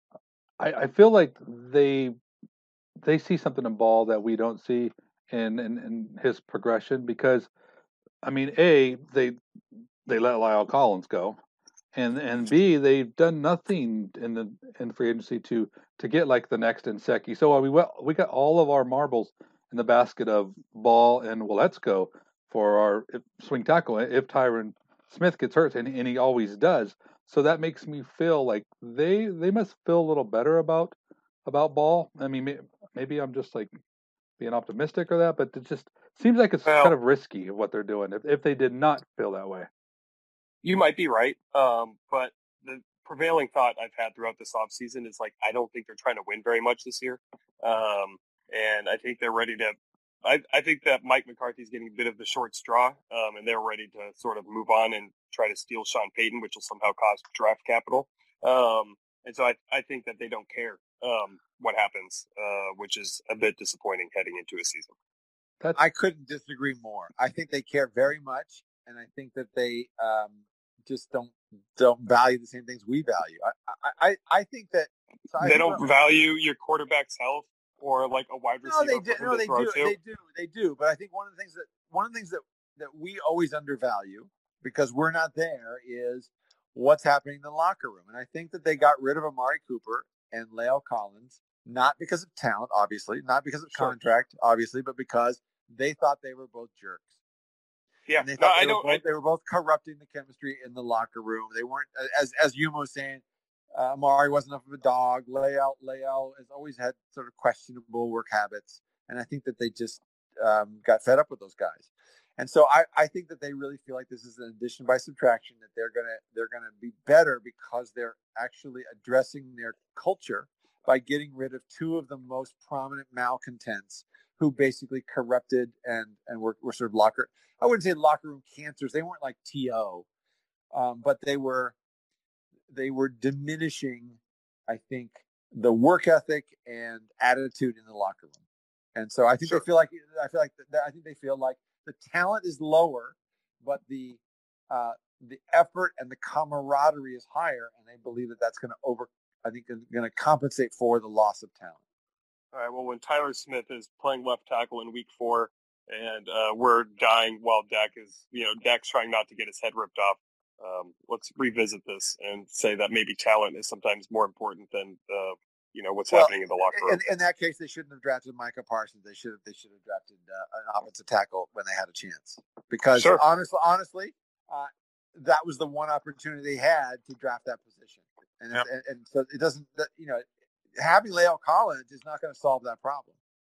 I, I feel like they they see something in Ball that we don't see in, in in his progression, because, I mean, A, they they let Lyle Collins go, and and B, they've done nothing in the in free agency to to get like the next Nseki. So we well we got all of our marbles in the basket of Ball and Waletzko for our swing tackle if Tyron Smith gets hurt, and, and he always does. So that makes me feel like they they must feel a little better about about Ball. I mean, maybe I'm just like being optimistic or that, but it just seems like it's well, kind of risky what they're doing if if they did not feel that way. You might be right, um, but the prevailing thought I've had throughout this offseason is like I don't think they're trying to win very much this year, um, and I think they're ready to. I, I think that Mike McCarthy's getting a bit of the short straw, um, and they're ready to sort of move on and try to steal Sean Payton, which will somehow cost draft capital. Um, and so I, I think that they don't care um, what happens, uh, which is a bit disappointing heading into a season. That's... I couldn't disagree more. I think they care very much, and I think that they um, just don't don't value the same things we value. I I, I think that so they I don't think, value your quarterback's health. Or like a wide receiver. No, they do. No, they do. To. They do. They do. But I think one of the things that one of the things that, that we always undervalue because we're not there is what's happening in the locker room. And I think that they got rid of Amari Cooper and La'el Collins not because of talent, obviously, not because of sure. contract, obviously, but because they thought they were both jerks. Yeah, and they no, thought I they don't. Were both, I... they were both corrupting the chemistry in the locker room. They weren't, as as Yuma was saying. Uh, Amari wasn't enough of a dog. Layout, Layout has always had sort of questionable work habits, and I think that they just um, got fed up with those guys. And so I, I think that they really feel like this is an addition by subtraction. That they're gonna they're gonna be better because they're actually addressing their culture by getting rid of two of the most prominent malcontents who basically corrupted and and were, were sort of locker. I wouldn't say locker room cancers. They weren't like T O, um, but they were. They were diminishing, I think, the work ethic and attitude in the locker room, and so I think sure. they feel like I feel like I think they feel like the talent is lower, but the uh, the effort and the camaraderie is higher, and they believe that that's going to over. I think going to compensate for the loss of talent. All right. Well, when Tyler Smith is playing left tackle in week four, and uh, we're dying while Dak is, you know, Dak's trying not to get his head ripped off. Um, let's revisit this and say that maybe talent is sometimes more important than uh, you know what's well, happening in the locker room. In, in that case, they shouldn't have drafted Micah Parsons. They should have. They should have drafted uh, an offensive tackle when they had a chance. Because sure. honestly, honestly, uh, that was the one opportunity they had to draft that position. And yep. and, and so it doesn't. You know, having La'el Collins is not going to solve that problem.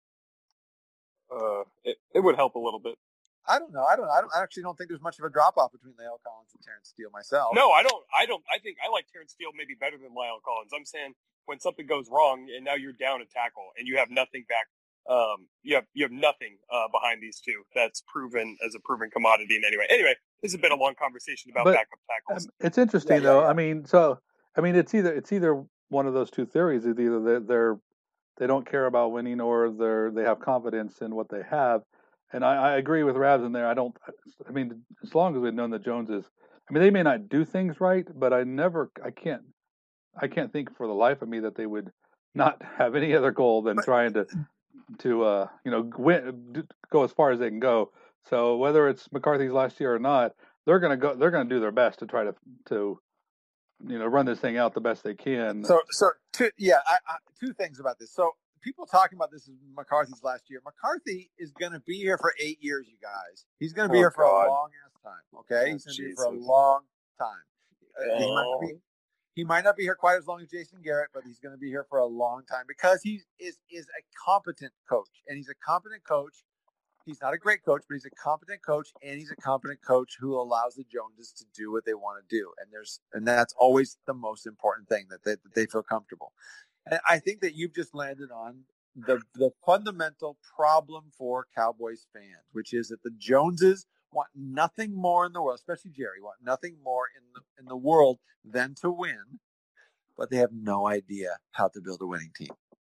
Uh, it, it would help a little bit. I don't know. I don't. I don't. I actually don't think there's much of a drop off between La'el Collins and Terrence Steele myself. No, I don't. I don't. I think I like Terrence Steele maybe better than La'el Collins. I'm saying when something goes wrong and now you're down a tackle and you have nothing back Um, you have you have nothing uh, behind these two that's proven as a proven commodity in any way. Anyway, this has been a long conversation about But backup tackles. um, it's interesting Yeah, yeah, though. yeah. I mean, so I mean, it's either it's either one of those two theories. It's either they're, they're they don't care about winning, or they're they have confidence in what they have. And I, I agree with Rabs in there. I don't. I mean, as long as we've known the Joneses, I mean, they may not do things right, but I never, I can't, I can't think for the life of me that they would not have any other goal than But- trying to, to uh, you know, win, go as far as they can go. So whether it's McCarthy's last year or not, they're gonna go. They're gonna do their best to try to to, you know, run this thing out the best they can. So, so two, yeah, I, I, two things about this. So, people talking about this is McCarthy's last year. McCarthy is going to be here for eight years, you guys. He's going to be Oh, here for God. a long ass time. Okay, Oh, he's going to be here for a Jesus. long time. Uh, he, might Oh. not be, he might not be here quite as long as Jason Garrett, but he's going to be here for a long time because he is is a competent coach, and he's a competent coach. He's not a great coach, but he's a competent coach, and he's a competent coach who allows the Joneses to do what they want to do. And there's, and that's always the most important thing, that they, that they feel comfortable. And I think that you've just landed on the the fundamental problem for Cowboys fans, which is that the Joneses want nothing more in the world, especially Jerry, want nothing more in the in the world than to win, but they have no idea how to build a winning team.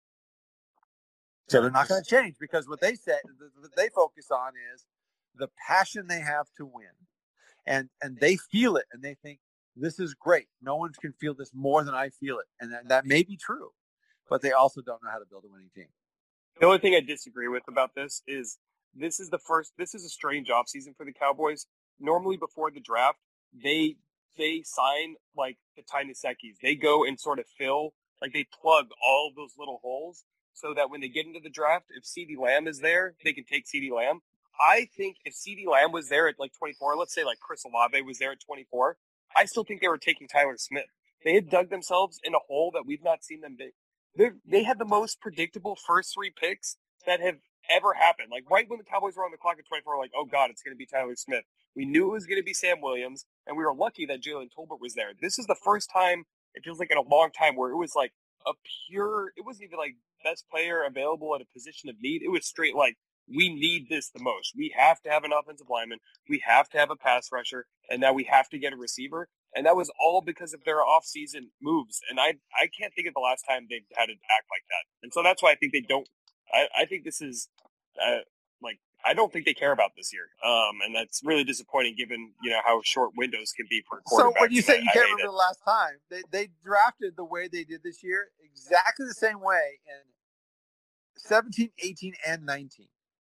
So they're not going to change, because what they say, what they focus on is the passion they have to win, and and they feel it, and they think this is great. No one can feel this more than I feel it, and that, that may be true, but they also don't know how to build a winning team. The only thing I disagree with about this is this is the first. This is a strange offseason for the Cowboys. Normally, before the draft, they they sign like the Tynesekis. They go and sort of fill, like they plug all of those little holes, so that when they get into the draft, if CeeDee Lamb is there, they can take CeeDee Lamb. I think if CeeDee Lamb was there at like twenty-four, let's say like Chris Olave was there at twenty-four, I still think they were taking Tyler Smith. They had dug themselves in a hole that we've not seen them dig. They're, they had the most predictable first three picks that have ever happened. Like right when the Cowboys were on the clock at twenty-four, like, oh God, it's going to be Tyler Smith. We knew it was going to be Sam Williams, and we were lucky that Jalen Tolbert was there. This is the first time, it feels like in a long time, where it was like a pure, it wasn't even like best player available at a position of need. It was straight like, we need this the most. We have to have an offensive lineman. We have to have a pass rusher. And now we have to get a receiver. And that was all because of their off-season moves. And I I can't think of the last time they've had to act like that. And so that's why I think they don't I, – I think this is uh, like – I don't think they care about this year. Um, and that's really disappointing given, you know, how short windows can be for quarterbacks. So when you say you I, can't I remember the last time, they, they drafted the way they did this year exactly the same way in seventeen, eighteen, and nineteen.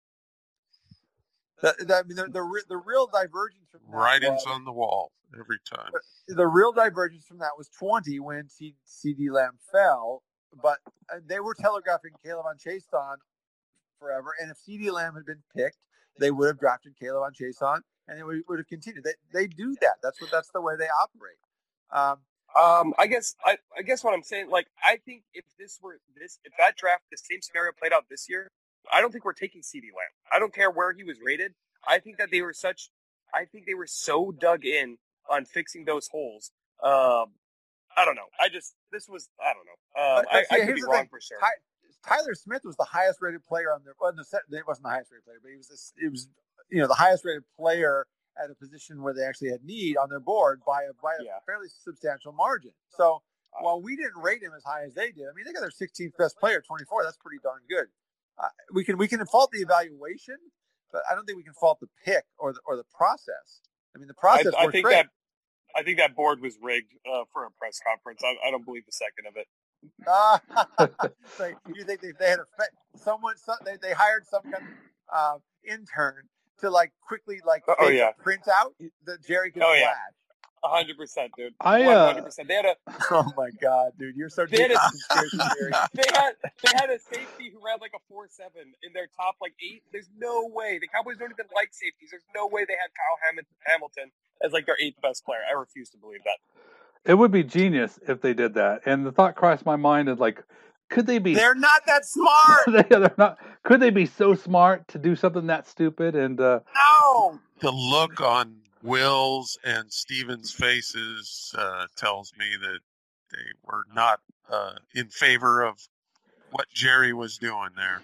The, the, I mean, the, the, the real divergence from that Writings was, on the wall every time. the real divergence from that was twenty when CeeDee Lamb fell, but they were telegraphing K'Lavon Chaisson forever. And if CeeDee Lamb had been picked, they would have drafted K'Lavon Chaisson, and it would, would have continued. They they do that. That's what that's the way they operate. Um, Um, I guess I, I guess what I'm saying, like, I think if this were this, if that draft, the same scenario played out this year, I don't think we're taking CeeDee Lamb. I don't care where he was rated. I think that they were such, I think they were so dug in on fixing those holes. Um, I don't know. I just, this was, I don't know. Um, but, but I, see, I could here's be the wrong thing. for sure. Ty, Tyler Smith was the highest rated player on their. Well, no, it wasn't the highest rated player, but he was. This, it was, you know, the highest rated player at a position where they actually had need on their board by a by a Yeah. fairly substantial margin. So while we didn't rate him as high as they did, I mean, they got their sixteenth best player, twenty-four. That's pretty darn good. Uh, we can we can fault the evaluation, but I don't think we can fault the pick or the or the process. I mean, the process. I, I worked think great. that I think that board was rigged uh, for a press conference. I, I don't believe a second of it. Uh, so you think they, they had a someone some, they, they hired some kind of uh, intern to like quickly like Oh, take yeah. a printout that Jerry could Oh, yeah. flash. A hundred percent, dude. I, One uh, hundred percent. They had a Oh my God, dude, you're so They deep had in a- conspiracy theory. they had they had a safety who ran like a four seven in their top like eight. There's no way the Cowboys don't even like safeties. There's no way they had Kyle Ham- Hamilton as like their eighth best player. I refuse to believe that. It would be genius if they did that. And the thought crossed my mind is like, could they be? They're not that smart. they, they're not. Could they be so smart to do something that stupid? And uh, No. The look on Will's and Steven's faces uh, tells me that they were not uh, in favor of what Jerry was doing there.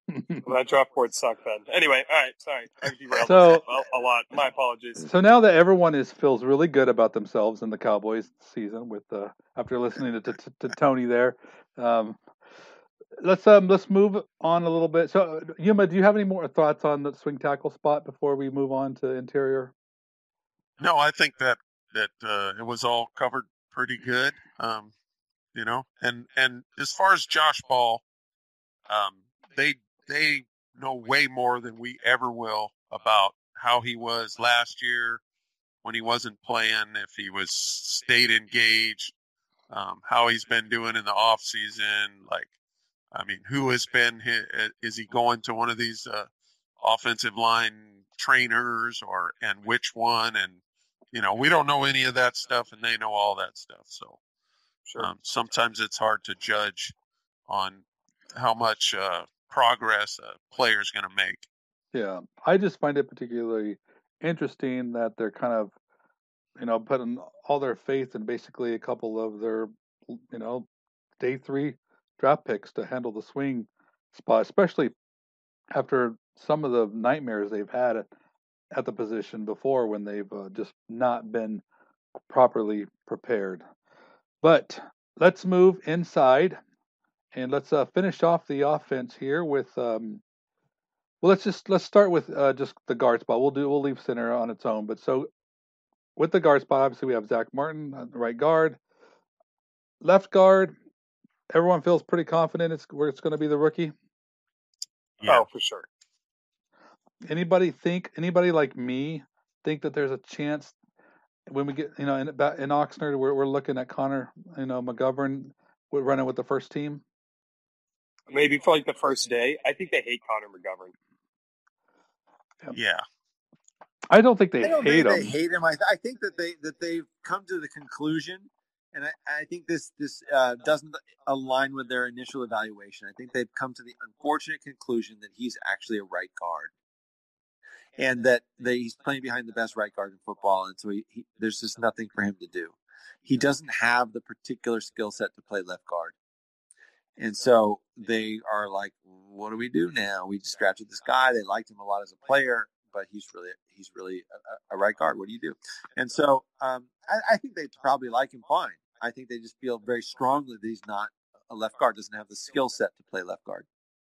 Well, that draft board sucked then. Anyway, all right, sorry. I've derailed So- this a, a lot. My apologies. So now that everyone is feels really good about themselves in the Cowboys season, with uh, after listening to, to, to Tony there, um, let's um let's move on a little bit. So Yuma, do you have any more thoughts on the swing tackle spot before we move on to interior? No, I think that that uh, it was all covered pretty good. Um, you know, and and as far as Josh Ball, um, they they know way more than we ever will about how he was last year when he wasn't playing, if he was stayed engaged, um, how he's been doing in the off season. Like, I mean, who has been his, is he going to one of these uh, offensive line trainers, or and which one? And you know, we don't know any of that stuff, and they know all that stuff. So Sure. um, sometimes it's hard to judge on how much uh, progress a player is going to make. Yeah, I just find it particularly interesting that they're kind of, you know, putting all their faith in basically a couple of their, you know, day three draft picks to handle the swing spot, especially after some of the nightmares they've had at, at the position before when they've uh, just not been properly prepared. But let's move inside and let's uh, finish off the offense here with. Um, well, let's just let's start with uh, just the guard spot. We'll do we'll leave center on its own. But so with the guard spot, obviously we have Zach Martin on the right guard, left guard. Everyone feels pretty confident it's where it's going to be the rookie. Yeah. Oh, for sure. Anybody think? Anybody like me think that there's a chance when we get, you know, in in Oxnard, we're we're looking at Connor, you know, McGovern, we're running with the first team. Maybe for like the first day. I think they hate Connor McGovern. Yeah. I don't think they I don't hate think him. they hate him. I, I think that they that they've come to the conclusion, and I, I think this this uh, doesn't align with their initial evaluation. I think they've come to the unfortunate conclusion that he's actually a right guard, and that they, he's playing behind the best right guard in football, and so he, he, there's just nothing for him to do. He doesn't have the particular skill set to play left guard. And so they are like, what do we do now? We just drafted this guy. They liked him a lot as a player, but he's really he's really a, a right guard. What do you do? And so um, I, I think they probably like him fine. I think they just feel very strongly that he's not a left guard, doesn't have the skill set to play left guard.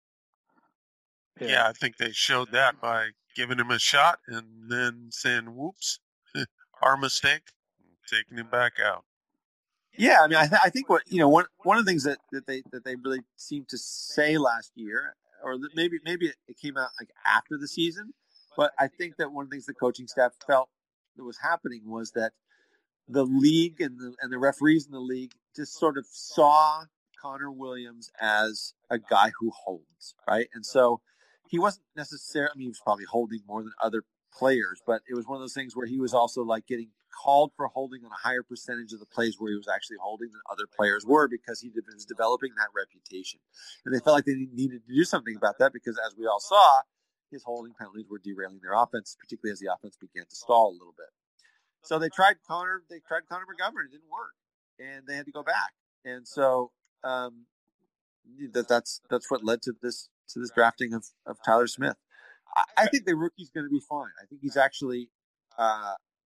Yeah. yeah, I think they showed that by giving him a shot and then saying, whoops, our mistake, taking him back out. Yeah, I mean, I, th- I think what you know one one of the things that, that they that they really seemed to say last year, or maybe maybe it came out like after the season, but I think that one of the things the coaching staff felt that was happening was that the league and the and the referees in the league just sort of saw Connor Williams as a guy who holds, right? And so he wasn't necessarily, I mean, he was probably holding more than other players, but it was one of those things where he was also like getting called for holding on a higher percentage of the plays where he was actually holding than other players were, because he was developing that reputation. And they felt like they needed to do something about that, because as we all saw, his holding penalties were derailing their offense, particularly as the offense began to stall a little bit. So they tried Connor, they tried Connor McGovern, it didn't work, and they had to go back. And so um, that that's that's what led to this to this drafting of, of Tyler Smith. I, I think the rookie's going to be fine. I think he's actually. Uh,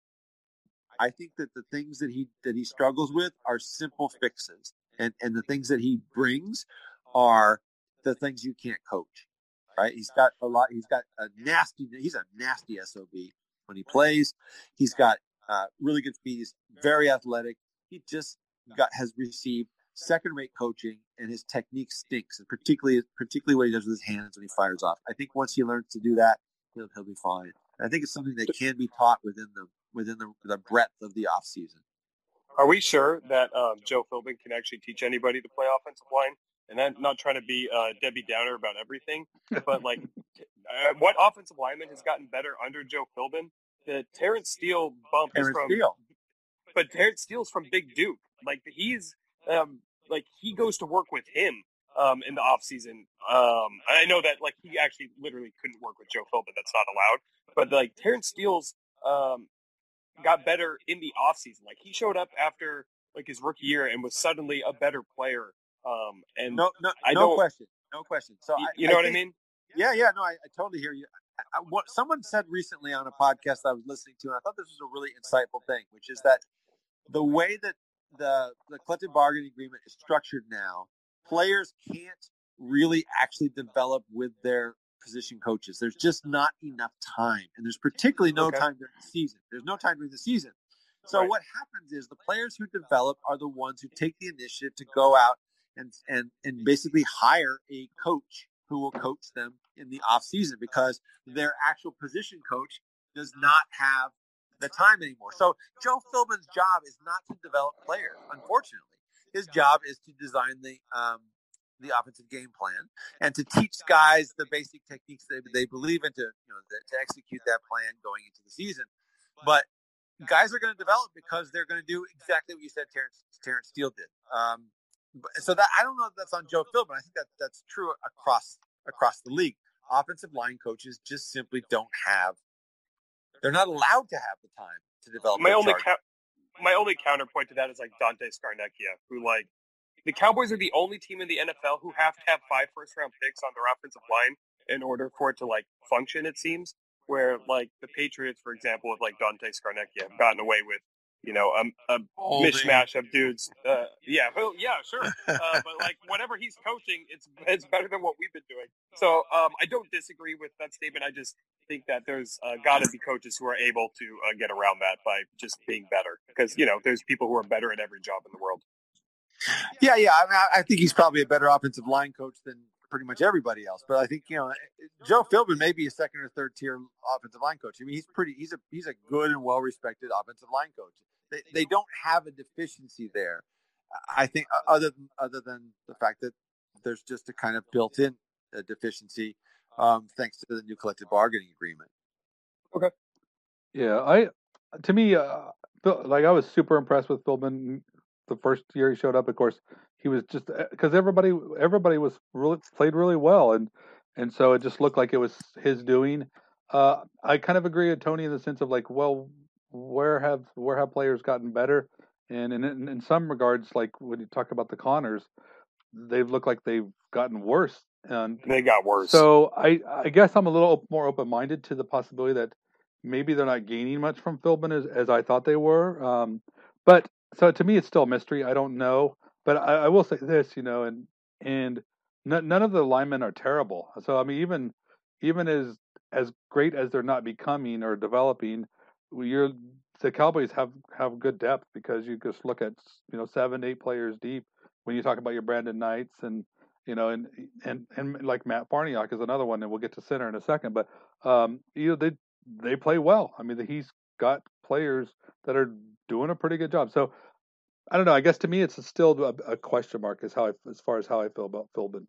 I think that the things that he that he struggles with are simple fixes, and and the things that he brings are the things you can't coach. Right? He's got a lot. He's got a nasty. He's a nasty S O B when he plays. He's got uh, really good feet. He's very athletic. He just got has received second-rate coaching, and his technique stinks, and particularly particularly what he does with his hands when he fires off. I think once he learns to do that, he'll he'll be fine. And I think it's something that can be taught within the within the, the breadth of the off season. Are we sure that um, Joe Philbin can actually teach anybody to play offensive line? And I'm not trying to be uh, Debbie Downer about everything, but like, uh, what offensive lineman has gotten better under Joe Philbin? The Terrence Steele bump Terrence is from, Steele. but Terrence Steele's from Big Duke. Like he's, um, like he goes to work with him um, in the off season. Um, I know that like he actually literally couldn't work with Joe Philbin. That's not allowed. But like Terrence Steele's um, got better in the off season. Like he showed up after like his rookie year and was suddenly a better player. Um, and No, no, I no don't, question. No question. So you, I, you know I what think, I mean? Yeah, yeah. No, I, I totally hear you. I, I, what someone said recently on a podcast I was listening to, and I thought this was a really insightful thing, which is that the way that the the collective bargaining agreement is structured now, players can't really actually develop with their position coaches. There's just not enough time, and there's particularly no Okay. time during the season. There's no time during the season. So Right. what happens is the players who develop are the ones who take the initiative to go out and and and basically hire a coach who will coach them in the off season, because their actual position coach does not have the time anymore. So Joe Philbin's job is not to develop players, unfortunately. His job is to design the um, the offensive game plan and to teach guys the basic techniques they they believe in to you know to execute that plan going into the season. But guys are going to develop because they're going to do exactly what you said Terrence, Terrence Steele did. Um, so that I don't know if that's on Joe Philbin. I think that that's true across across the league. Offensive line coaches just simply don't have. They're not allowed to have the time to develop. My their only charge. ca- my only counterpoint to that is like Dante Scarnecchia, who like the Cowboys are the only team in the N F L who have to have five first round picks on their offensive line in order for it to like function. It seems where like the Patriots, for example, with like Dante Scarnecchia, have gotten away with you know a, a Holding. mishmash of dudes. Uh, yeah, well, yeah, sure. Uh, but like whatever he's coaching, it's it's better than what we've been doing. So um, I don't disagree with that statement. I just think that there's uh, got to be coaches who are able to uh, get around that by just being better, because you know there's people who are better at every job in the world. Yeah, yeah. I mean, I think he's probably a better offensive line coach than pretty much everybody else. But I think you know Joe Philbin may be a second or third tier offensive line coach. I mean, he's pretty. He's a he's a good and well respected offensive line coach. They they don't have a deficiency there. I think other than other than the fact that there's just a kind of built in uh, deficiency um, thanks to the new collective bargaining agreement. Okay. Yeah, I to me, uh, Phil- like I was super impressed with Philbin the first year he showed up. Of course, he was just because everybody everybody was really played really well, and and so it just looked like it was his doing. Uh, I kind of agree with Tony in the sense of like, well, where have where have players gotten better? And in in, in some regards, like when you talk about the Connors, they've looked like they've gotten worse. And They got worse. so I I guess I'm a little more open minded to the possibility that maybe they're not gaining much from Philbin as, as I thought they were. Um, but so to me, it's still a mystery. I don't know, but I, I will say this, you know, and and n- none of the linemen are terrible. So I mean, even even as as great as they're not becoming or developing, you're the Cowboys have have good depth because you just look at you know seven eight players deep when you talk about your Brandon Knights and you know and and and like Matt Farniok is another one, and we'll get to center in a second, but um, you know they they play well. I mean, he's got players that are doing a pretty good job. So I don't know. I guess to me, it's still a, a question mark as how I, as far as how I feel about Philbin.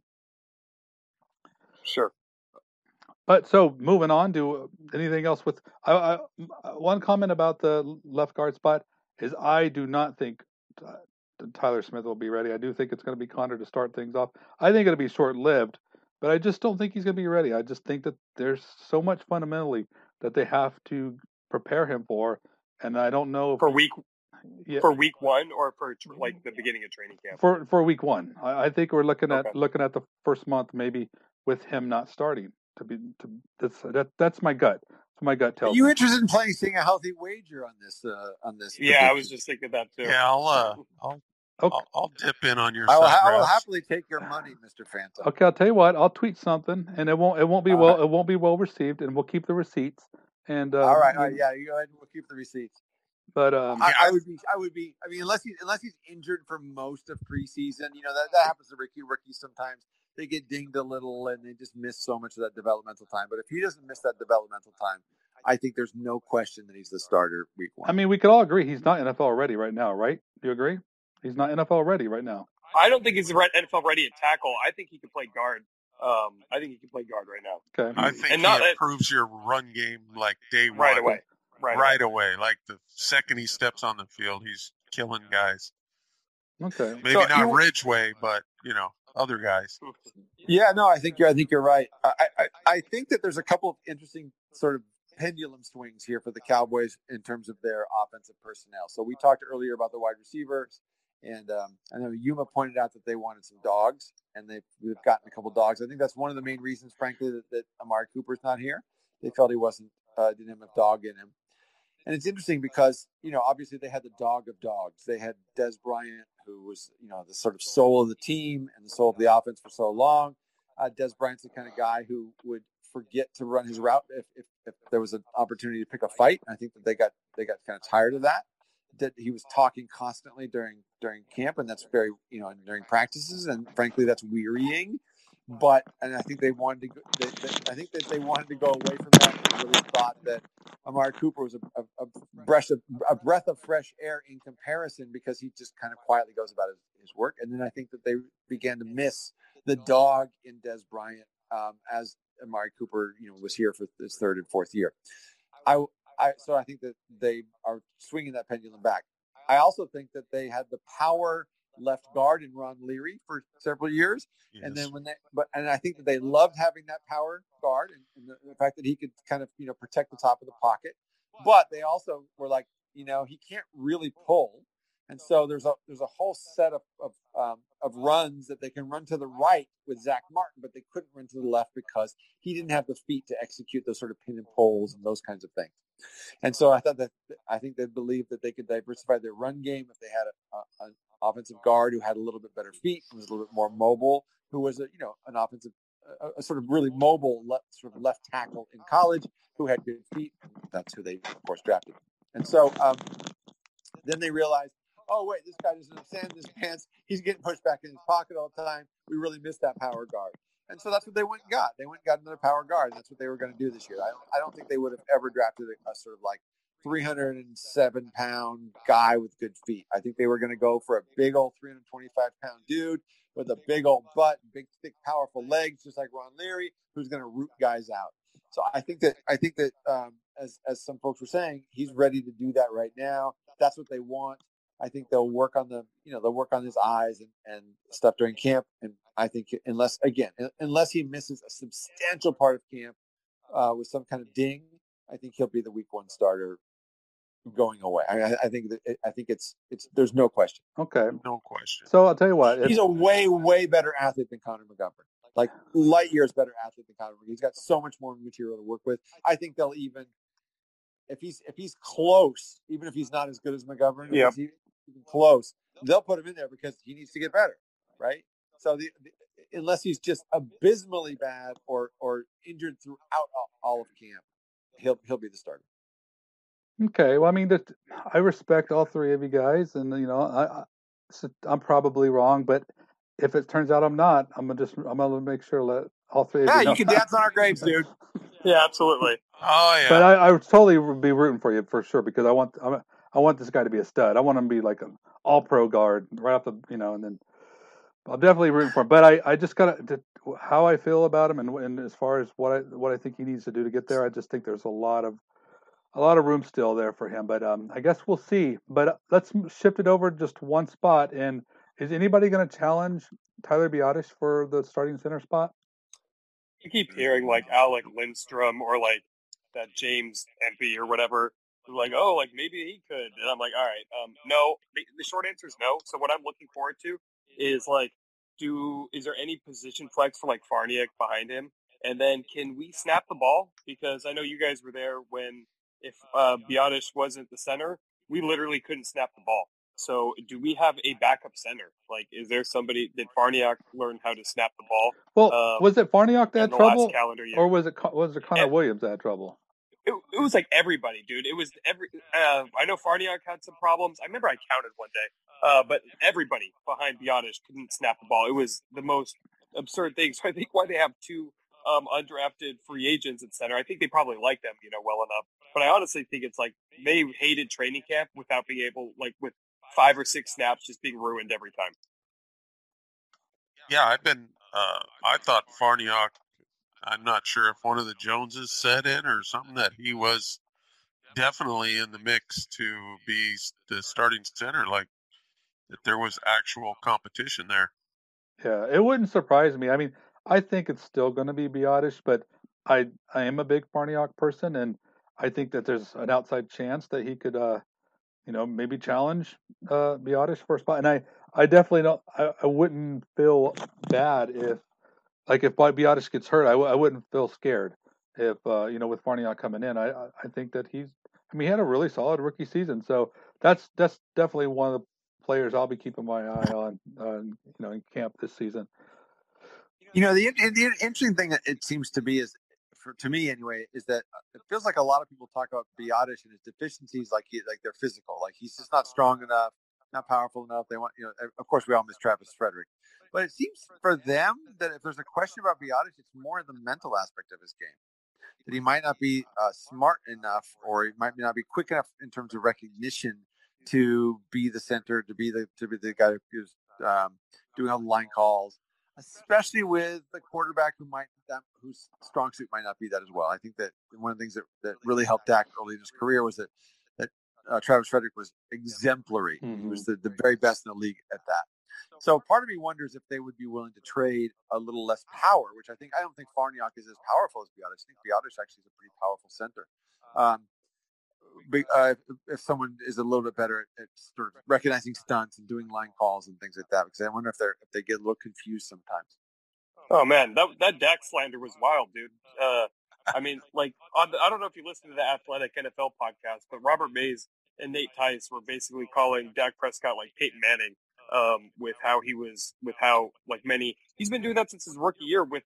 Sure. But so moving on to anything else with I, I, one comment about the left guard spot is I do not think uh, Tyler Smith will be ready. I do think it's going to be Connor to start things off. I think it'll be short lived, but I just don't think he's going to be ready. I just think that there's so much fundamentally that they have to prepare him for, and I don't know if, For week yeah, for week one or for like the beginning of training camp. for for week one. I, I think we're looking at Okay. looking at the first month maybe with him not starting. To be to that's that that's my gut. That's my gut Are tells you me. interested in placing a healthy wager on this? Uh, on this? Yeah, I prediction? was just thinking that too. Yeah, I'll uh, I'll, Okay. I'll I'll dip in on your I will, side, ha- I will Ravs. happily take your money, Mister Phantom. Okay, I'll tell you what. I'll tweet something, and it won't it won't be All well right. it won't be well received, and we'll keep the receipts. And um, all right, all right, yeah, you go ahead. We'll keep the receipts. But um, I, I would be, I would be. I mean, unless he, unless he's injured for most of preseason, you know that, that happens to Ricky rookies sometimes. They get dinged a little and they just miss so much of that developmental time. But if he doesn't miss that developmental time, I think there's no question that he's the starter week one. I mean, we could all agree he's not N F L ready right now, right? Do you agree? He's not N F L ready right now. I don't think he's N F L ready at tackle. I think he can play guard. Um, I think he can play guard right now. Okay. I think And he not- improves your run game like day one. Right away. Right, Right away. away. Like the second he steps on the field, he's killing guys. Okay. Maybe So, not you know- Ridgeway, but you know, other guys. Yeah, no, I think you're. I think you're right. I, I, I think that there's a couple of interesting sort of pendulum swings here for the Cowboys in terms of their offensive personnel. So we talked earlier about the wide receivers And um, I know Yuma pointed out that they wanted some dogs, and they've, they've gotten a couple dogs. I think that's one of the main reasons, frankly, that, that Amari Cooper's not here. They felt he wasn't uh, didn't have enough dog in him. And it's interesting because, you know, obviously they had the dog of dogs. They had Dez Bryant, who was, you know, the sort of soul of the team and the soul of the offense for so long. Uh, Dez Bryant's the kind of guy who would forget to run his route if, if, if there was an opportunity to pick a fight. I think that they got they got kind of tired of that. That he was talking constantly during during camp, and that's very, you know, during practices, and frankly, that's wearying. But and I think they wanted to. Go, they, they, I think that they wanted to go away from that. And really thought that Amari Cooper was a, a, a breath of a breath of fresh air in comparison, because he just kind of quietly goes about his, his work. And then I think that they began to miss the dog in Dez Bryant um, as Amari Cooper, you know, was here for his third and fourth year. I, I so I think that they are swinging that pendulum back. I also think that they had the power left guard in Ron Leary for several years. Yes. And then when they, but, and I think that they loved having that power guard and, and the, the fact that he could kind of, you know, protect the top of the pocket. But they also were like, you know, he can't really pull. And so there's a, there's a whole set of, of, um, of runs that they can run to the right with Zach Martin, but they couldn't run to the left because he didn't have the feet to execute those sort of pin and pulls and those kinds of things. And so I thought that, I think they believed that they could diversify their run game if they had a, a, an offensive guard who had a little bit better feet, who was a little bit more mobile, who was a, you know, an offensive, a, a sort of really mobile left, sort of left tackle in college who had good feet. That's who they, of course, drafted. And so um, then they realized, oh, wait, this guy doesn't have sand in his pants. He's getting pushed back in his pocket all the time. We really missed that power guard. And so that's what they went and got. They went and got another power guard. That's what they were going to do this year. I don't, I don't think they would have ever drafted a, a sort of like three hundred seven pound guy with good feet. I think they were going to go for a big old three hundred twenty-five pound dude with a big old butt, big, thick, powerful legs, just like Ron Leary, who's going to root guys out. So I think that, I think that um, as, as some folks were saying, he's ready to do that right now. That's what they want. I think they'll work on the, you know, they'll work on his eyes and, and stuff during camp. And I think unless, again, unless he misses a substantial part of camp uh, with some kind of ding, I think he'll be the week one starter going away. I, I think that I think it's it's there's no question. Okay, no question. So I'll tell you what, he's a way way better athlete than Connor McGovern. Like light years better athlete than Connor McGovern. He's got so much more material to work with. I think they'll even if he's if he's close, even if he's not as good as McGovern, yeah, even close, they'll put him in there because he needs to get better, right? So the, the unless he's just abysmally bad or or injured throughout all, all of camp, he'll he'll be the starter. Okay, well, I mean, that I respect all three of you guys, and you know, I, I I'm probably wrong, but if it turns out I'm not, I'm gonna just I'm gonna make sure to let all three of yeah, you know. You can dance on our graves, dude. Yeah, absolutely. Oh yeah. But I, I would totally be rooting for you for sure because I want I'm, I want this guy to be a stud. I want him to be like an all pro guard right off the you know, and then I'm definitely rooting for him. But I, I just gotta how I feel about him and, and as far as what I what I think he needs to do to get there, I just think there's a lot of a lot of room still there for him. But um, I guess we'll see. But let's shift it over just one spot. And is anybody going to challenge Tyler Biadasz for the starting center spot? You keep hearing like Alec Lindstrom or like that James Empey or whatever. Like, oh, like maybe he could. And I'm like, all right, um, no. The, the short answer is no. So what I'm looking forward to is like, do is there any position flex for like Farniok behind him? And then can we snap the ball? Because I know you guys were there when if uh, Biadasz wasn't the center, we literally couldn't snap the ball. So do we have a backup center? Like, is there somebody, did Farniok learn how to snap the ball? Well, um, was it Farniok that had trouble? Calendar year? Or was it was it Connor and, Williams that had trouble? It, it was like everybody, dude. It was every, uh, I know Farniok had some problems. I remember I counted one day, uh, but everybody behind Biadasz couldn't snap the ball. It was the most absurd thing. So I think why they have two um, undrafted free agents at center, I think they probably like them, you know, well enough. But I honestly think it's like they hated training camp without being able, like with five or six snaps just being ruined every time. Yeah, I've been, uh, I thought Farniok, I'm not sure if one of the Joneses said in or something that he was definitely in the mix to be the starting center, like that there was actual competition there. Yeah, it wouldn't surprise me. I mean, I think it's still going to be Biadasz, but I I am a big Farniok person, and I think that there's an outside chance that he could, uh, you know, maybe challenge uh, Biotis for a spot. And I, I definitely don't. I, I wouldn't feel bad if, like, if Biotis gets hurt, I, w- I wouldn't feel scared if uh, you know, with Farniok coming in. I, I I think that he's. I mean, he had a really solid rookie season, so that's that's definitely one of the players I'll be keeping my eye on, uh, you know, in camp this season. You know, the the interesting thing that it seems to be is, for to me anyway, is that it feels like a lot of people talk about Biotis and his deficiencies, like he, like they're physical, like he's just not strong enough, not powerful enough. They want, you know, of course we all miss Travis Frederick, but it seems for them that if there's a question about Biotis, it's more the mental aspect of his game. That he might not be uh, smart enough, or he might not be quick enough in terms of recognition to be the center, to be the to be the guy who's um, doing all the line calls, especially with the quarterback who might that, whose strong suit might not be that as well. I think that one of the things that, that really helped Dak early in his career was that that uh, Travis Frederick was exemplary. Mm-hmm. He was the, the very best in the league at that. So part of me wonders if they would be willing to trade a little less power, which I think I don't think Farniok is as powerful as Biotis. I think Biotis actually is a pretty powerful center. Um, but, uh, if someone is a little bit better at, at sort of recognizing stunts and doing line calls and things like that, because I wonder if they if they get a little confused sometimes. Oh man, that that Dak slander was wild, dude. Uh, I mean, like on the, I don't know if you listened to the Athletic N F L podcast, but Robert Mays and Nate Tice were basically calling Dak Prescott like Peyton Manning. Um, with how he was, with how like many, he's been doing that since his rookie year. With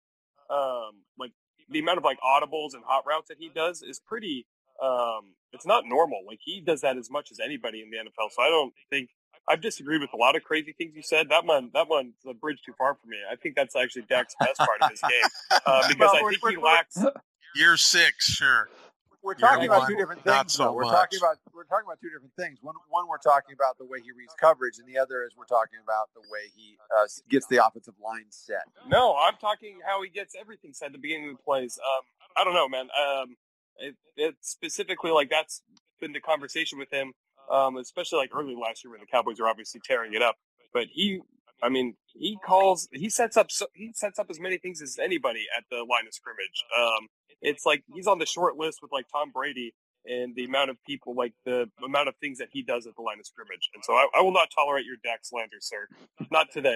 um, like the amount of like audibles and hot routes that he does is pretty. Um, it's not normal. Like he does that as much as anybody in the N F L. So I don't think I've disagreed with a lot of crazy things you said. That one, that one's a bridge too far for me. I think that's actually Dak's best part of his game uh, because well, I think he lacks. Year six, sure. We're talking Year about one, two different things. so though. We're much. talking about we're talking about two different things. One, one we're talking about the way he reads coverage, and the other is we're talking about the way he uh, gets the offensive line set. No, I'm talking how he gets everything set at the beginning of the plays. Um, I don't know, man. Um, it, it specifically like that's been the conversation with him, um, especially like early last year when the Cowboys are obviously tearing it up. But he, I mean, he calls, he sets up, so, he sets up as many things as anybody at the line of scrimmage. Um, it's like he's on the short list with like Tom Brady and the amount of people, like the amount of things that he does at the line of scrimmage. And so I, I will not tolerate your Dak slander, sir. Not today.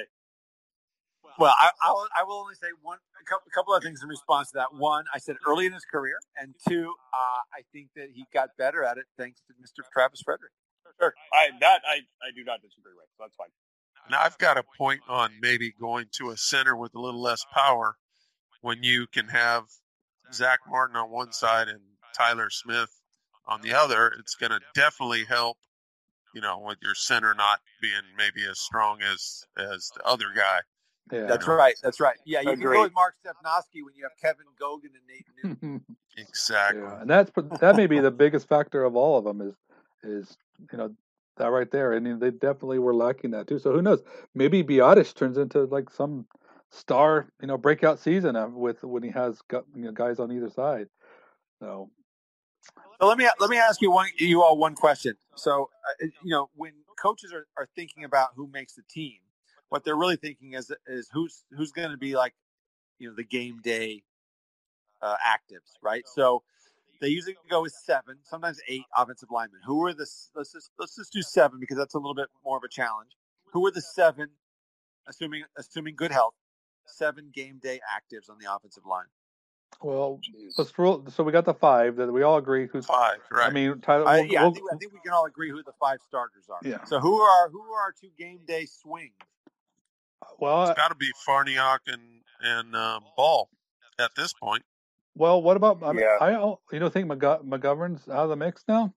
Well, I, I, will, I will only say one, a couple, a couple of things in response to that. One, I said early in his career, and two, uh, I think that he got better at it thanks to Mister Travis Frederick. Sure, I that I, I do not disagree with. So that's fine. Now I've got a point on maybe going to a center with a little less power when you can have Zach Martin on one side and Tyler Smith on the other. It's going to definitely help, you know, with your center not being maybe as strong as as the other guy. Yeah. That's right. That's right. Yeah, you Agreed. Can go with Mark Stepnoski when you have Kevin Gogan and Nate Newton. Exactly. Yeah. And that's that may be the biggest factor of all of them is is you know that right there. I mean, they definitely were lacking that too. So who knows? Maybe Biotis turns into like some star, you know, breakout season with when he has got, you know, guys on either side. So. So let me let me ask you one you all one question. So uh, you know when coaches are, are thinking about who makes the team, what they're really thinking is is who's who's going to be like, you know, the game day uh, actives, right? So they usually go with seven, sometimes eight offensive linemen. Who are the let's just let's just do seven because that's a little bit more of a challenge. Who are the seven, assuming assuming good health, seven game day actives on the offensive line? Well, let's roll. So we got the five that we all agree who's five, right? I mean, Tyler. We'll, uh, yeah, we'll, I, think, I think we can all agree who the five starters are. Yeah. So who are who are our two game day swings? Well, it's got to be Farniok and and um, Ball at this point. Well, what about? I, mean, yeah. I you don't think McGo- McGovern's out of the mix now?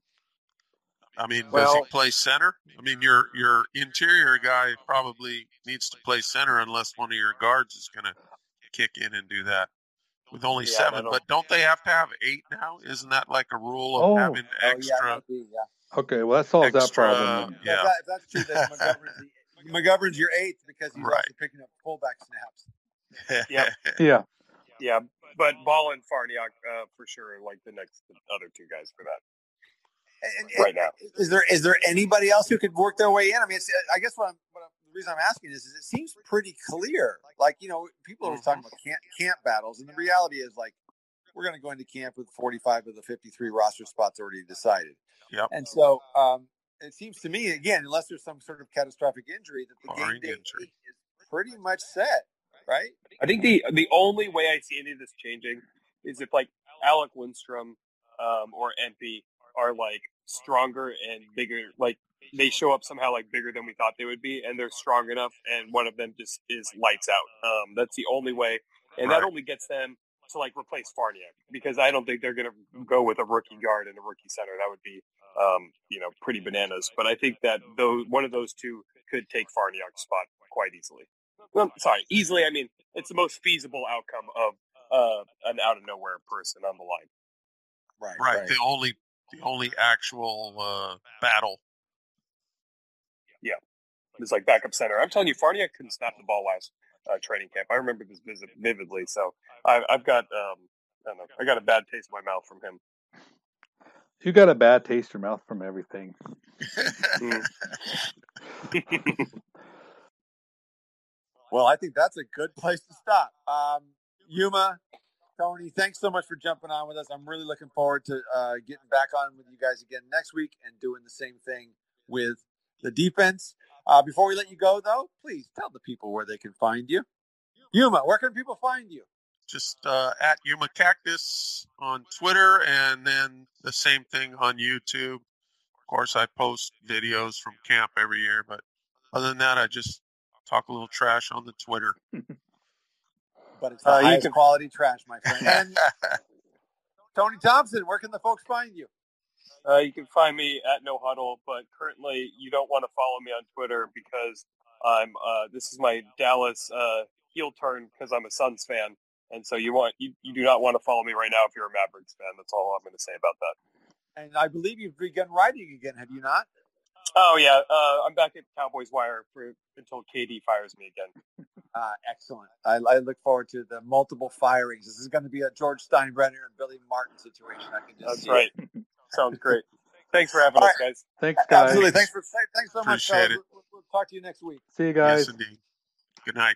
I mean, well, does he play center? I mean, your your interior guy probably needs to play center unless one of your guards is going to kick in and do that. With only yeah, seven, but don't they have to have eight now? Isn't that like a rule of oh. having extra? Oh, yeah, be, yeah. Okay, well that solves extra, that problem. Yeah, if, that, if that's true, then McGovern's, the, McGovern's your eighth because he's right. also picking up fullback snaps. Yep. Yeah. Yeah, but Ball and Farniok uh, for sure are like the next the other two guys for that. And, and, right now, is there is there anybody else who could work their way in? I mean, it's, I guess what, I'm, what I'm, the reason I'm asking is, is it seems pretty clear. Like, you know, people are always talking about camp, camp battles, and the reality is like we're going to go into camp with forty-five of the fifty-three roster spots already decided. Yep. And so, um, it seems to me, again, unless there's some sort of catastrophic injury, that the Barring game day injury. is pretty much set, right? I think the the only way I see any of this changing is if like Alec Lindstrom um, or Empey are like stronger and bigger, like they show up somehow like bigger than we thought they would be, and they're strong enough, and one of them just is lights out. Um, that's the only way, and Right. that only gets them to like replace Farniak, because I don't think they're going to go with a rookie guard and a rookie center. That would be, um, you know, pretty bananas. But I think that though one of those two could take Farniak's spot quite easily. Well, sorry, easily. I mean, it's the most feasible outcome of uh, an out of nowhere person on the line. Right. Right. The only the only actual uh, battle. Yeah, it's like backup center. I'm telling you, Farniak couldn't snap the ball last uh, training camp. I remember this visit vividly. So I, I've got, um, I don't know, I got a bad taste in my mouth from him. You got a bad taste in your mouth from everything. Mm. Well, I think that's a good place to stop. Um, Yuma, Tony, thanks so much for jumping on with us. I'm really looking forward to uh, getting back on with you guys again next week and doing the same thing with the defense. Uh, before we let you go, though, please tell the people where they can find you. Yuma, where can people find you? Just uh, at Yuma Cactus on Twitter, and then the same thing on YouTube. Of course, I post videos from camp every year, but other than that, I just talk a little trash on the Twitter. But it's the Uh, you highest can- quality trash, my friend. And Tony Thompson, where can the folks find you? Uh, you can find me at No Huddle, but currently you don't want to follow me on Twitter because I'm. Uh, this is my Dallas uh, heel turn because I'm a Suns fan, and so you want you, you do not want to follow me right now if you're a Mavericks fan. That's all I'm going to say about that. And I believe you've begun writing again, have you not? Oh yeah, uh, I'm back at Cowboys Wire for until K D fires me again. Uh, excellent. I, I look forward to the multiple firings. This is going to be a George Steinbrenner and Billy Martin situation. I can just That's see right. it. Sounds great. Thanks for having All us, guys. Thanks, guys. Absolutely. Thanks for thanks so much. Appreciate fellas. it. We'll, we'll talk to you next week. See you guys. Yes, indeed. Good night.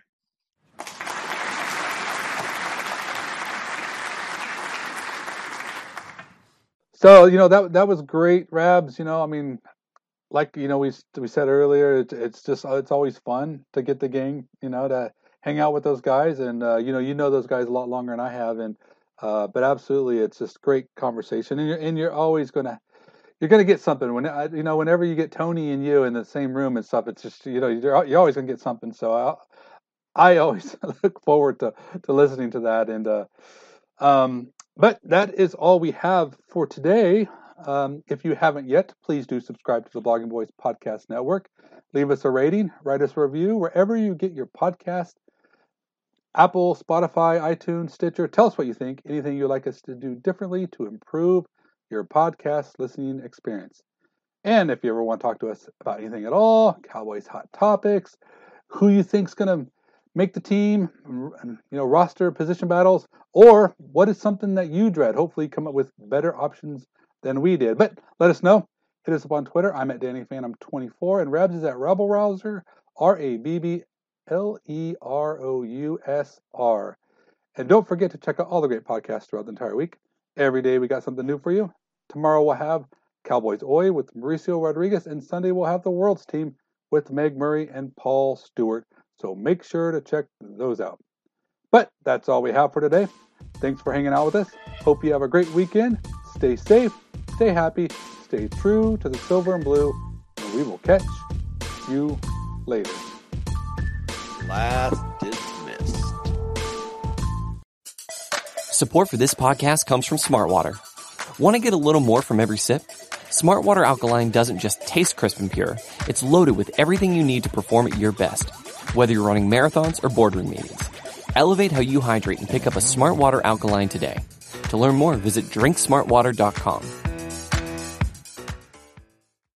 So, you know, that that was great, Rabs. You know, I mean, like, you know, we we said earlier, it, it's just, it's always fun to get the gang, you know, to hang out with those guys. And, uh, you know, you know those guys a lot longer than I have. And, uh, but absolutely, it's just great conversation. And you're, and you're always going to, you're going to get something. When, you know, whenever you get Tony and you in the same room and stuff, it's just, you know, you're, you're always going to get something. So I, I always look forward to, to listening to that. And, uh, um, but that is all we have for today. Um, if you haven't yet, please do subscribe to the Blogging Boys Podcast Network. Leave us a rating, write us a review, wherever you get your podcast. Apple, Spotify, iTunes, Stitcher. Tell us what you think. Anything you'd like us to do differently to improve your podcast listening experience. And if you ever want to talk to us about anything at all, Cowboys hot topics, who you think's going to make the team, you know, roster position battles, or what is something that you dread? Hopefully come up with better options than we did. But let us know. Hit us up on Twitter. I'm at Danny Phantom twenty-four, and Rabs is at Rabble Rouser, R A B B L E R O U S R. And don't forget to check out all the great podcasts throughout the entire week. Every day we got something new for you. Tomorrow we'll have Cowboys Oi with Mauricio Rodriguez, and Sunday we'll have the World's Team with Meg Murray and Paul Stewart. So make sure to check those out. But that's all we have for today. Thanks for hanging out with us. Hope you have a great weekend. Stay safe, stay happy, stay true to the silver and blue, and we will catch you later. Last dismissed. Support for this podcast comes from Smartwater. Want to get a little more from every sip? Smartwater Alkaline doesn't just taste crisp and pure. It's loaded with everything you need to perform at your best. Whether you're running marathons or boardroom meetings, elevate how you hydrate and pick up a Smartwater Alkaline today. To learn more, visit drink smart water dot com.